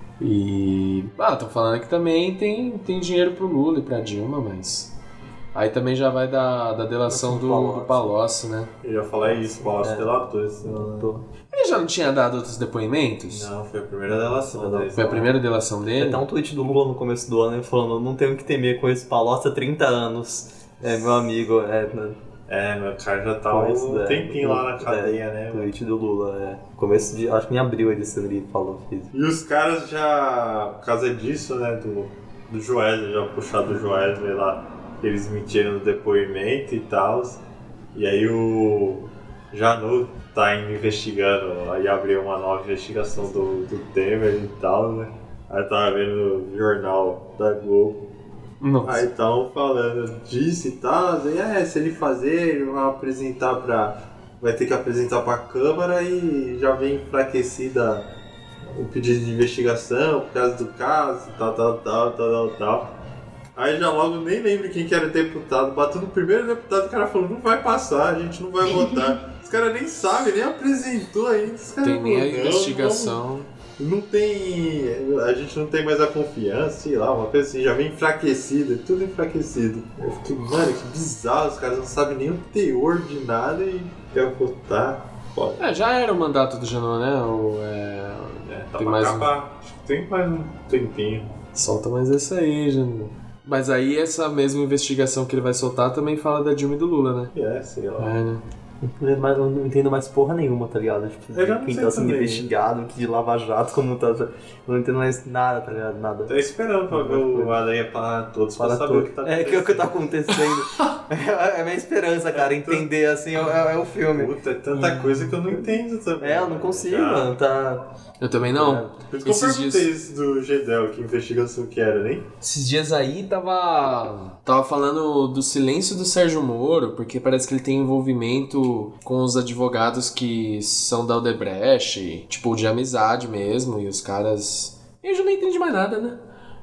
E... Ah, tô falando que também tem, tem dinheiro pro Lula e pra Dilma, mas... Aí também já vai da, da delação do, do Palocci, né? Eu ia falar isso, Palocci é. delatou esse... Ele já não tinha dado outros depoimentos? Não, foi a primeira delação dele. Foi a primeira delação dele? Tem um tweet do Lula no começo do ano, ele falando, não tenho o que temer com esse Palocci há trinta anos. É, meu amigo, é... É, meu cara já tá um tempinho lá na cadeia, é, né? Tweet do Lula, é. Começo de... Acho que em abril ele, ele falou. Fez. E os caras já... Por causa disso, né? Do, do Joesley, já puxado do Joesley lá. Eles mentiram no depoimento e tal. E aí o... Janot tá indo investigando. Aí abriu uma nova investigação do, do Temer e tal, né? Aí tava vendo o jornal da Globo. Nossa. Aí estavam falando disso e tal, e é, se ele fazer, ele vai apresentar pra. Vai ter que apresentar pra Câmara e já vem enfraquecida o pedido de investigação por causa do caso, tal, tal, tal, tal, tal, tal. Aí já logo nem lembro quem que era o deputado, bateu no primeiro deputado, o cara falou, não vai passar, a gente não vai votar. Os caras nem sabem, nem apresentou ainda. Os tem nem falou, a investigação. Não, não tem. A gente não tem mais a confiança, sei lá, uma coisa assim, já vem enfraquecido, tudo enfraquecido. Eu fiquei, mano, que bizarro, os caras não sabem nem o teor de nada e quer votar. Foda. É, já era o mandato do Janot, né? Ou, é... é, tá tem pra mais acabar. Um... Acho que tem mais um tempinho. Solta mais essa aí, Janot. Mas aí essa mesma investigação que ele vai soltar também fala da Dilma e do Lula, né? É, sei lá. É, né? Eu não entendo mais porra nenhuma, tá ligado? Tipo, quem tá sendo também. investigado, que de Lava Jato, como tá. Eu não entendo mais nada, tá ligado? Nada. Tô esperando pra ver o Aranha para todos para pra saber todo. o que tá acontecendo. É, que é o que tá acontecendo. é a minha esperança, cara, entender assim é, é o filme. Puta, é tanta coisa que eu não entendo também. É, eu não consigo, já. mano. Tá. Eu também não. É. Por isso que eu perguntei dias... isso do Gedel, que investigação que era, nem? Esses dias aí tava. Tava falando do silêncio do Sérgio Moro, porque parece que ele tem envolvimento com os advogados que são da Odebrecht, tipo, de amizade mesmo, e os caras. Eu já não entendi mais nada, né?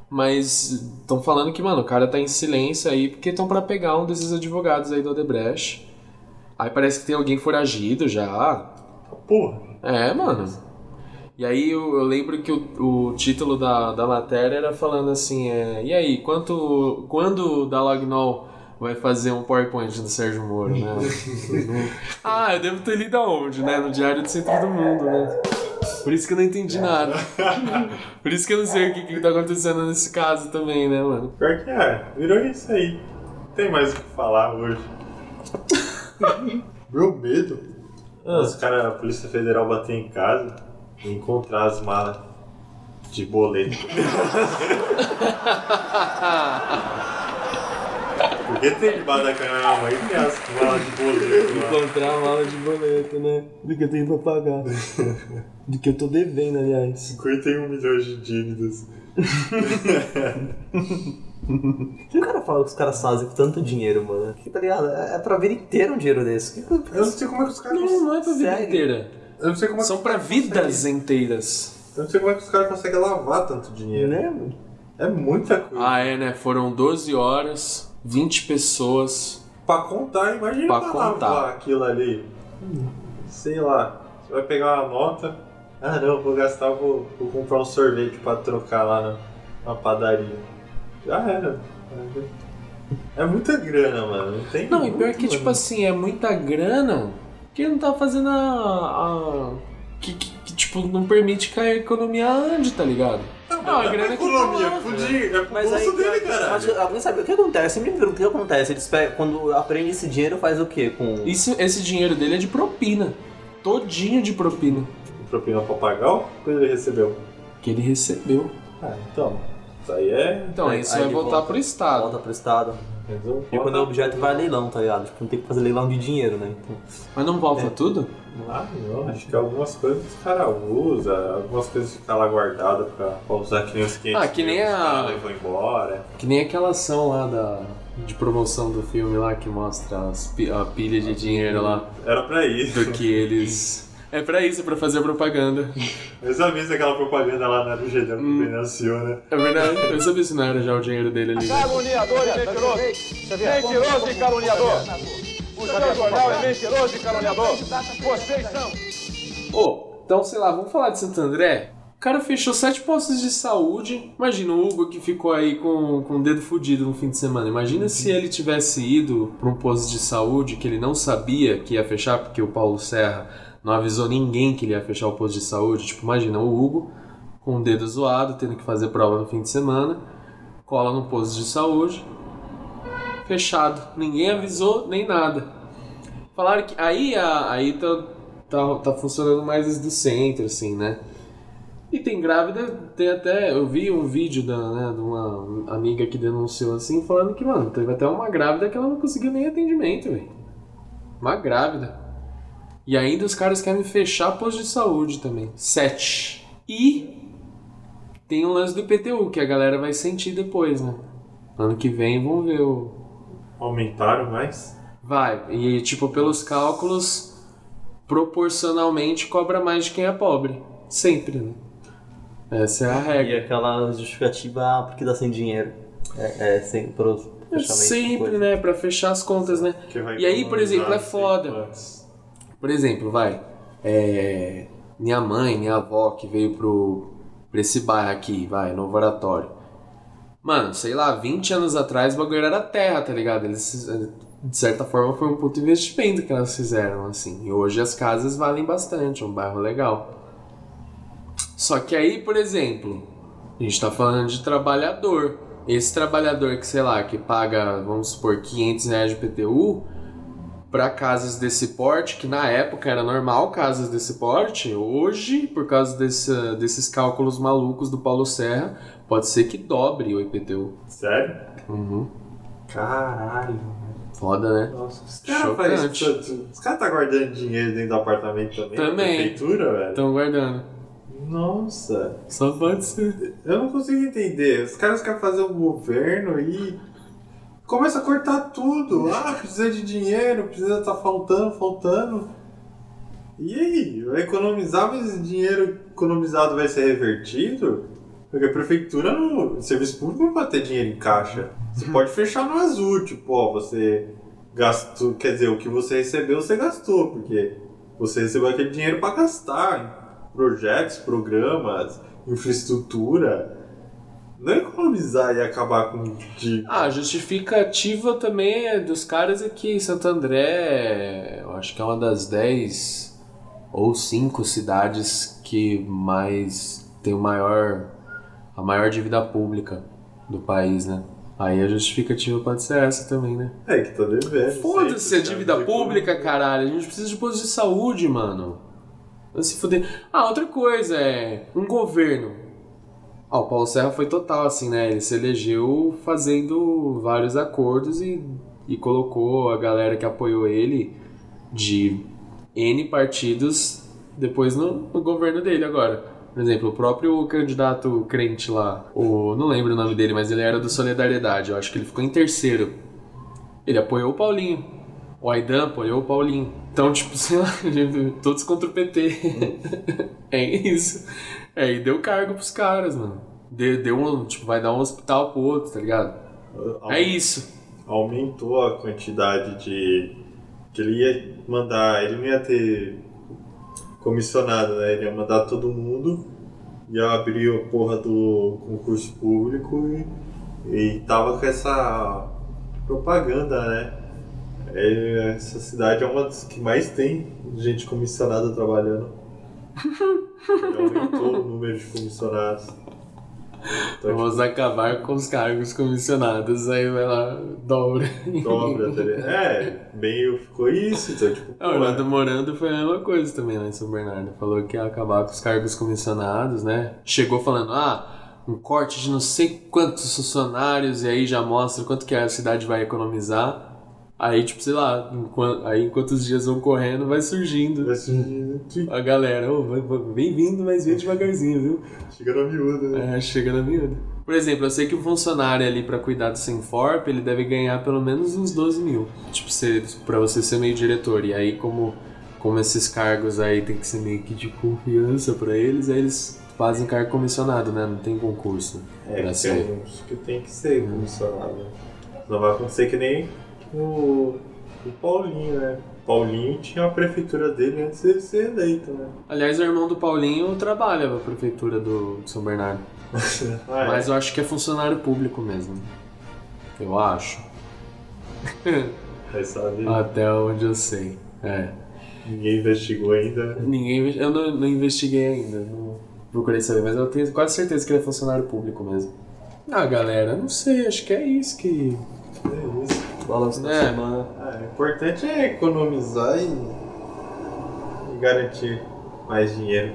Mas estão falando que, mano, o cara tá em silêncio aí porque estão pra pegar um desses advogados aí da Odebrecht. Aí parece que tem alguém foragido já. Porra. É, mano. E aí eu, eu lembro que o, o título da, da matéria era falando assim, é, e aí, quanto, quando o Dalagnol vai fazer um PowerPoint do Sérgio Moro, né? Ah, eu devo ter lido aonde, né? No Diário do Centro do Mundo, né? Por isso que eu não entendi nada. Por isso que eu não sei o que, que tá acontecendo nesse caso também, né, mano? Pior que é, virou isso aí. tem mais o que falar hoje. Meu medo. Ah. Os caras, a Polícia Federal bater em casa e encontrar as malas de boleto. Porque tem debaixo da cama aí tem as malas de boleto. Encontrar a mala de boleto, né? Do que eu tenho pra pagar. Do que eu tô devendo, aliás. cinquenta e um milhões de dívidas. O que o cara fala que os caras fazem com tanto dinheiro, mano? Que, tá ligado? É pra vida inteira um dinheiro desse. Que... Eu não sei como é que os caras... Não, não é pra vida Sério? inteira. Eu não sei como é que São pra vidas conseguem. inteiras. Eu não sei como é que os caras conseguem lavar tanto dinheiro. Né, mano? É muita coisa. Ah, é, né? Foram doze horas, vinte pessoas. Pra contar, imagina pra, pra contar. lavar aquilo ali. Hum, sei lá. Você vai pegar uma nota. Ah, não, vou gastar, vou, vou comprar um sorvete pra trocar lá na, na padaria. Já era. É muita grana, mano. Não tem Não, muito, e pior que, mano. tipo assim, é muita grana que ele não tá fazendo a... a... Que, que, que, tipo, não permite que a economia ande, tá ligado? Não, não a grana é economia, que podia, é pro mas bolso aí, dele, caralho. Mas alguém sabe o que acontece? Sempre me pergunto o que acontece. Eles pegam, quando aprende esse dinheiro, faz o quê? Com... Isso, esse dinheiro dele é de propina. Todinho de propina. Propina pra pagar ou que ele recebeu? Que ele recebeu. Ah, então... Isso aí é... Então, aí, isso aí vai voltar volta, pro Estado. Volta pro Estado. Entendeu? E quando o objeto vai a leilão, tá ligado? Tipo, não tem que fazer leilão de dinheiro, né? Então... Mas não volta é. tudo? Ah, não. Acho que algumas coisas os caras usam, algumas coisas ficam lá guardadas pra, pra usar que nem os quentes. Ah, que nem os a... caras levam embora. Que nem aquela ação lá da... de promoção do filme lá que mostra as pi... a pilha de dinheiro lá. Era pra isso. Do que eles... É pra isso, é pra fazer propaganda. Eu sabia se aquela propaganda lá não era o jeito que hum. financiou, né? É verdade, eu sabia se não era já o dinheiro dele ali. Caluniador e mentiroso! Mentiroso e caluniador! O seu jornal é mentiroso e caluniador! Vocês são! Ô, oh, então sei lá, vamos falar de Santo André? O cara fechou sete postos de saúde. Imagina o Hugo que ficou aí com, com o dedo fudido no fim de semana. Imagina se ele tivesse ido para um posto de saúde que ele não sabia que ia fechar, porque o Paulo Serra não avisou ninguém que ele ia fechar o posto de saúde. Tipo, imagina o Hugo com o dedo zoado, tendo que fazer prova no fim de semana, cola no posto de saúde, fechado. Ninguém avisou, nem nada. Falaram que aí, aí tá, tá, tá funcionando mais as do centro, assim, né? E tem grávida, tem até... Eu vi um vídeo da, né, de uma amiga que denunciou assim, falando que, mano, teve até uma grávida que ela não conseguiu nem atendimento, velho. Uma grávida. E ainda os caras querem fechar posto de saúde também. Sete. E tem um lance do I P T U, que a galera vai sentir depois, né? Ano que vem vão ver o... Aumentaram mais? Vai. E, tipo, pelos cálculos, proporcionalmente cobra mais de quem é pobre. Sempre, né? Essa é a regra. E aquela justificativa, ah, porque dá sem dinheiro. É, é sem pro fechamento. Sempre, né? Pra fechar as contas, né? E aí, por exemplo, é foda. Por exemplo, vai, é, minha mãe, minha avó que veio pro, pra esse bairro aqui, vai, Novo Oratório. Mano, sei lá, vinte anos atrás o bagulho era terra, tá ligado? Eles, de certa forma foi um puto investimento que elas fizeram, assim. E hoje as casas valem bastante, é um bairro legal. Só que aí, por exemplo, a gente tá falando de trabalhador. Esse trabalhador que, sei lá, que paga, vamos supor, quinhentos reais de I P T U... para casas desse porte, que na época era normal casas desse porte, hoje, por causa desse, desses cálculos malucos do Paulo Serra, pode ser que dobre o I P T U. Sério? Uhum. Caralho. Foda, né? Nossa, os caras Os caras tá guardando dinheiro dentro do apartamento também? Também. Da prefeitura, velho? Estão guardando. Nossa. Só pode ser. Eu não consigo entender. Os caras querem fazer um governo e... começa a cortar tudo. Ah, precisa de dinheiro, precisa estar tá faltando, faltando. E aí? Vai economizar, mas esse dinheiro economizado vai ser revertido? Porque a prefeitura, no serviço público, não pode ter dinheiro em caixa. Você pode fechar no azul, tipo, ó, você gastou, quer dizer, o que você recebeu, você gastou, porque você recebeu aquele dinheiro para gastar em projetos, programas, infraestrutura. Não é economizar e acabar com dívida. Ah, a justificativa também é dos caras é que Santo André, eu acho que é uma das dez ou cinco cidades que mais tem o maior, a maior dívida pública do país, né? Aí a justificativa pode ser essa também, né? É que tá devendo. Foda-se a dívida pública, caralho. A gente precisa de posto de saúde, mano. Vai se fuder. Ah, outra coisa é... Um governo. Ah, o Paulo Serra foi total, assim, né? Ele se elegeu fazendo vários acordos e, e colocou a galera que apoiou ele de N partidos depois no, no governo dele agora. Por exemplo, o próprio candidato crente lá, o, não lembro o nome dele, mas ele era do Solidariedade. Eu acho que ele ficou em terceiro. Ele apoiou o Paulinho. O Aidan apoiou o Paulinho. Então, tipo, sei lá, todos contra o P T. É isso. É, e deu cargo pros caras, mano. Deu, deu um, tipo, vai dar um hospital pro outro, tá ligado? É isso. Aumentou a quantidade de... que ele ia mandar, ele não ia ter comissionado, né? Ele ia mandar todo mundo, ia abrir a porra do concurso público e, e tava com essa propaganda, né? É, essa cidade é uma das que mais tem gente comissionada trabalhando. Ele aumentou o número de comissionados. Então, vamos acabar com os cargos comissionados, aí vai lá, dobra. Dobra, tá ligado? É, meio ficou isso, então tipo... Não, o Nando Morando foi a mesma coisa também lá em São Bernardo. Falou que ia acabar com os cargos comissionados, né? Chegou falando, ah, um corte de não sei quantos funcionários, e aí já mostra quanto que a cidade vai economizar. Aí, tipo, sei lá, enquanto, aí enquanto os dias vão correndo, vai surgindo. Vai surgindo. A galera, oh, vai, vai, vem vindo, mas vem devagarzinho, viu? Chega na miúda, né? É, chega na miúda. Por exemplo, eu sei que um funcionário ali pra cuidar do Senforp, ele deve ganhar pelo menos uns doze mil. Tipo, você, pra você ser meio diretor. E aí, como, como esses cargos aí tem que ser meio que de confiança pra eles, aí eles fazem cargo comissionado, né? Não tem concurso. É, pra ser. Tem uns que tem que ser comissionado. Não vai acontecer que nem... O, o Paulinho, né? O Paulinho tinha a prefeitura dele antes de ser eleito, né? Aliás, o irmão do Paulinho trabalha na prefeitura do de São Bernardo. ah, é. Mas eu acho que é funcionário público mesmo. Eu acho. Vai saber. Até onde eu sei. É. Ninguém investigou ainda. Ninguém Eu não, não investiguei ainda. Não procurei saber, mas eu tenho quase certeza que ele é funcionário público mesmo. Ah, galera, não sei, acho que é isso que... É isso. Balanço da É. semana. Ah, o importante é economizar e, e garantir mais dinheiro.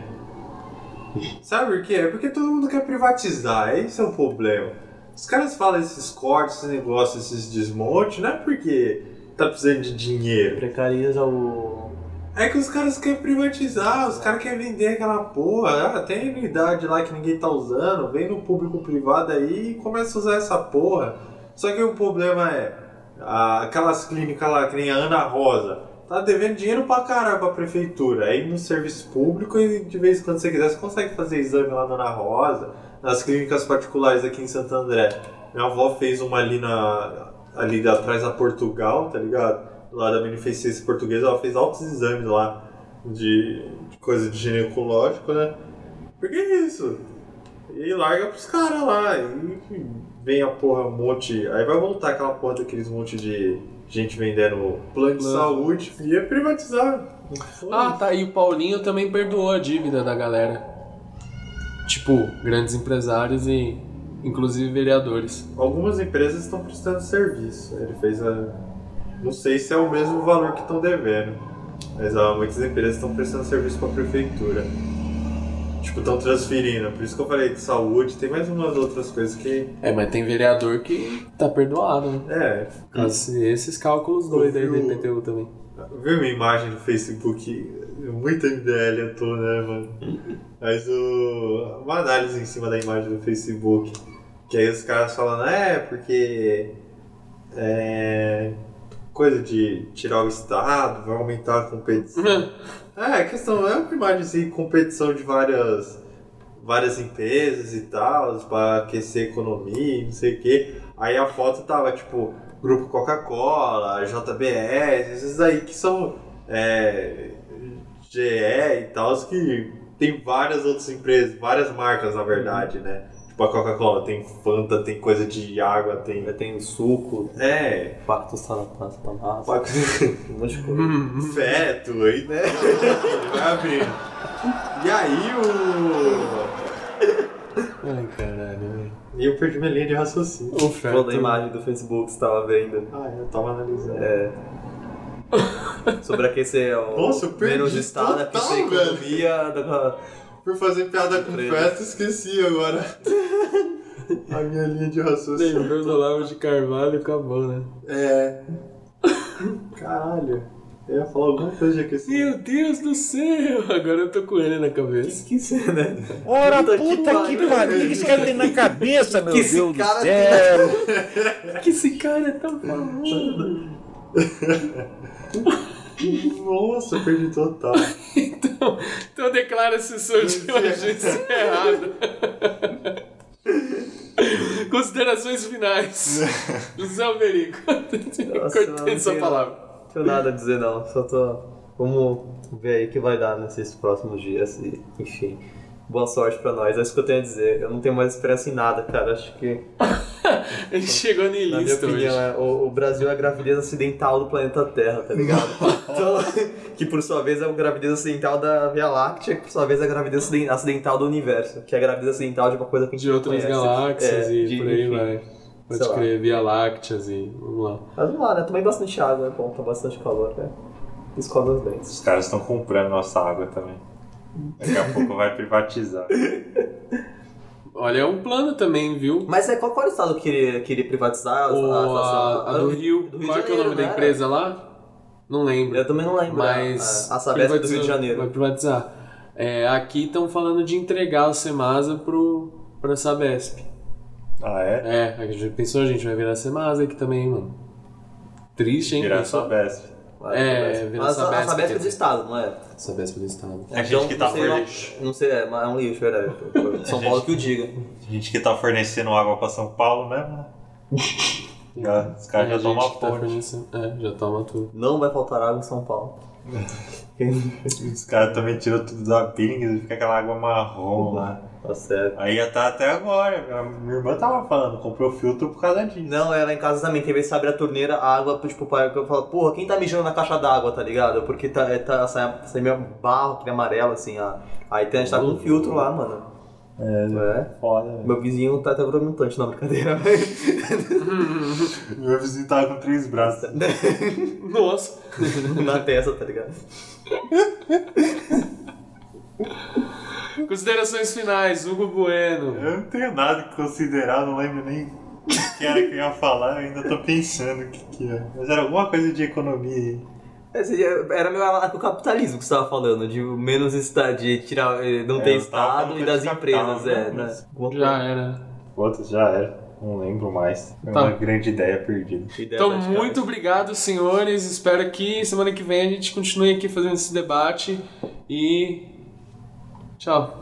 Sabe por quê? É porque todo mundo quer privatizar, esse é o problema. Os caras falam esses cortes, esses negócios, esses desmontes, não é porque tá precisando de dinheiro. Precariza o... É que os caras querem privatizar, os caras querem vender aquela porra. Ah, tem unidade lá que ninguém tá usando, vem no público privado aí e começa a usar essa porra. Só que o problema é, ah, aquelas clínicas lá, que nem a Ana Rosa, tá devendo dinheiro pra caralho pra prefeitura. Aí no serviço público, e de vez em quando você quiser, você consegue fazer exame lá na Ana Rosa, nas clínicas particulares aqui em Santo André. Minha avó fez uma ali, na, ali atrás da Portugal, tá ligado? Lá da Beneficência Portuguesa, ela fez altos exames lá de, de coisa de ginecológico, né? Por que isso? E larga pros caras lá, e vem a porra um monte... Aí vai voltar aquela porra daqueles monte de gente vendendo plano de saúde e ia privatizar. Ah, tá, e o Paulinho também perdoou a dívida da galera. Tipo, grandes empresários e inclusive vereadores. Algumas empresas estão prestando serviço. Ele fez a... Não sei se é o mesmo valor que estão devendo, mas ah, muitas empresas estão prestando serviço para a prefeitura. Tipo, estão transferindo. Por isso que eu falei de saúde, tem mais umas outras coisas que... É, mas tem vereador que tá perdoado, né? É. Esse, esses cálculos doidos aí do I P T U também. Viu uma imagem no Facebook? Muita M D L eu tô, né, mano? Mas o... uma análise em cima da imagem do Facebook. Que aí os caras falando, é, porque... É... coisa de tirar o Estado, vai aumentar a competição. É, a questão é uma imagem assim, competição de várias, várias empresas e tal, para aquecer a economia, não sei o quê. Aí a foto tava tipo, Grupo Coca-Cola, J B S, esses aí que são é, G E e tal, que tem várias outras empresas, várias marcas na verdade, né? Tipo a Coca-Cola, tem Fanta, tem coisa de água, tem... Tem suco. É. Pacto Salapas, Tamas. Pacto... um monte de coisa. Feto, aí, né? Vai abrindo. E aí o... Ai, caralho, velho. E eu perdi minha linha de raciocínio. O Falou da imagem do Facebook que você tava vendo. Ah, eu tava analisando. É. Sobre aquecer o Nossa, eu perdi menos estado, total, aquecer a economia. Da... Por fazer piada com feto, esqueci agora. A minha linha de raciocínio. Lembrou do Olavo de Carvalho e acabou, né? É. Caralho. Eu ia falar alguma coisa de aquecimento. Meu Deus do céu! Agora eu tô com ele na cabeça. Que isso, né? Ora, puta, puta que pariu, o que esse cara tem na cabeça, meu Deus do céu? O que esse cara tá falando? Nossa, eu perdi total. então, então declara a sessão de hoje encerrada. Considerações finais. José Alberico. Cortei sua palavra. Não tenho nada a dizer não, só tô... Vamos ver aí o que vai dar nesses próximos dias e, enfim, boa sorte pra nós, é isso que eu tenho a dizer. Eu não tenho mais esperança em nada, cara, acho que... A gente chegou nisso. Na minha opinião, é, o, o Brasil é a gravidez acidental do planeta Terra, tá ligado? Então, que por sua vez é a gravidez acidental da Via Láctea, que por sua vez é a gravidez acidental do universo, que é a gravidez acidental de uma coisa que a gente de outras conhece. galáxias é, e de, por aí enfim. vai. Pode crer, Via Lácteas e vamos lá. Mas vamos lá, né? Tomei bastante água, é bom, tá bastante calor, né? Escova os dentes. Os caras estão comprando nossa água também. Daqui a pouco vai privatizar. Olha, é um plano também, viu? Mas é, qual, qual estado que queria, queria privatizar? O, a, a, a do Rio, do Rio qual é, que é o nome da empresa lá? Não lembro. Eu também não lembro. Mas a, a Sabesp do Rio de Janeiro. Vai privatizar. É, aqui estão falando de entregar o Semasa pro, pra Sabesp. Ah, é? É, a gente pensou, a gente vai virar Semasa aqui também, mano. Triste, hein? Virar Sabesp. É, virar Mas Sabesp. a Sabesp é do estado, não é? Sabesp do estado. A gente que tá não sei, não, fornecendo. não sei, é, mas é um lixo, verdade. São A Paulo gente- que o diga. A gente que tá fornecendo água pra São Paulo mesmo. Já, os caras É, já a tomam gente a tá fonte. fornecendo- É, já toma tudo. Não vai faltar água em São Paulo. Os caras também tiram tudo da pinga e fica aquela água marrom lá. Tá certo. Aí já tá até agora. A minha irmã tava falando, comprou filtro por causa disso. Não, ela em casa também, tem vez que abre a torneira, a água, tipo, pai, eu falo, porra, quem tá mijando na caixa d'água, tá ligado? Porque tá, é, tá, sai, sai meio barro, aquele amarelo, assim, ó. Aí tem, a gente tá com um filtro lá, mano. É, É. foda, velho. Meu vizinho tá até vomitante na brincadeira, velho. Meu vizinho tava com três braços. Nossa. Na testa, tá ligado? Considerações finais, Hugo Bueno. Eu não tenho nada que considerar, não lembro nem o que era que eu ia falar, eu ainda tô pensando o que que é. Mas era alguma coisa de economia aí. Esse era meu anarcocapitalismo que você tava falando, de menos estado, de tirar, eh, não É, ter eu tava Estado falando e das de capital, empresas, é, né? né? Já era. Outros já era, não lembro mais. Foi Tá. uma grande ideia perdida. Então, muito obrigado, senhores. Espero que semana que vem a gente continue aqui fazendo esse debate. E. Tchau.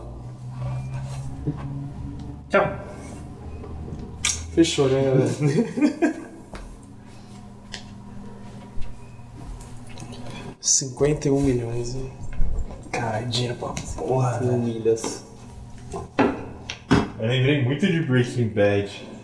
Tchau. Fechou, né, galera? cinquenta e um milhões, hein? Caralho, dinheiro pra porra. Milhas. Eu lembrei muito de Breaking Bad.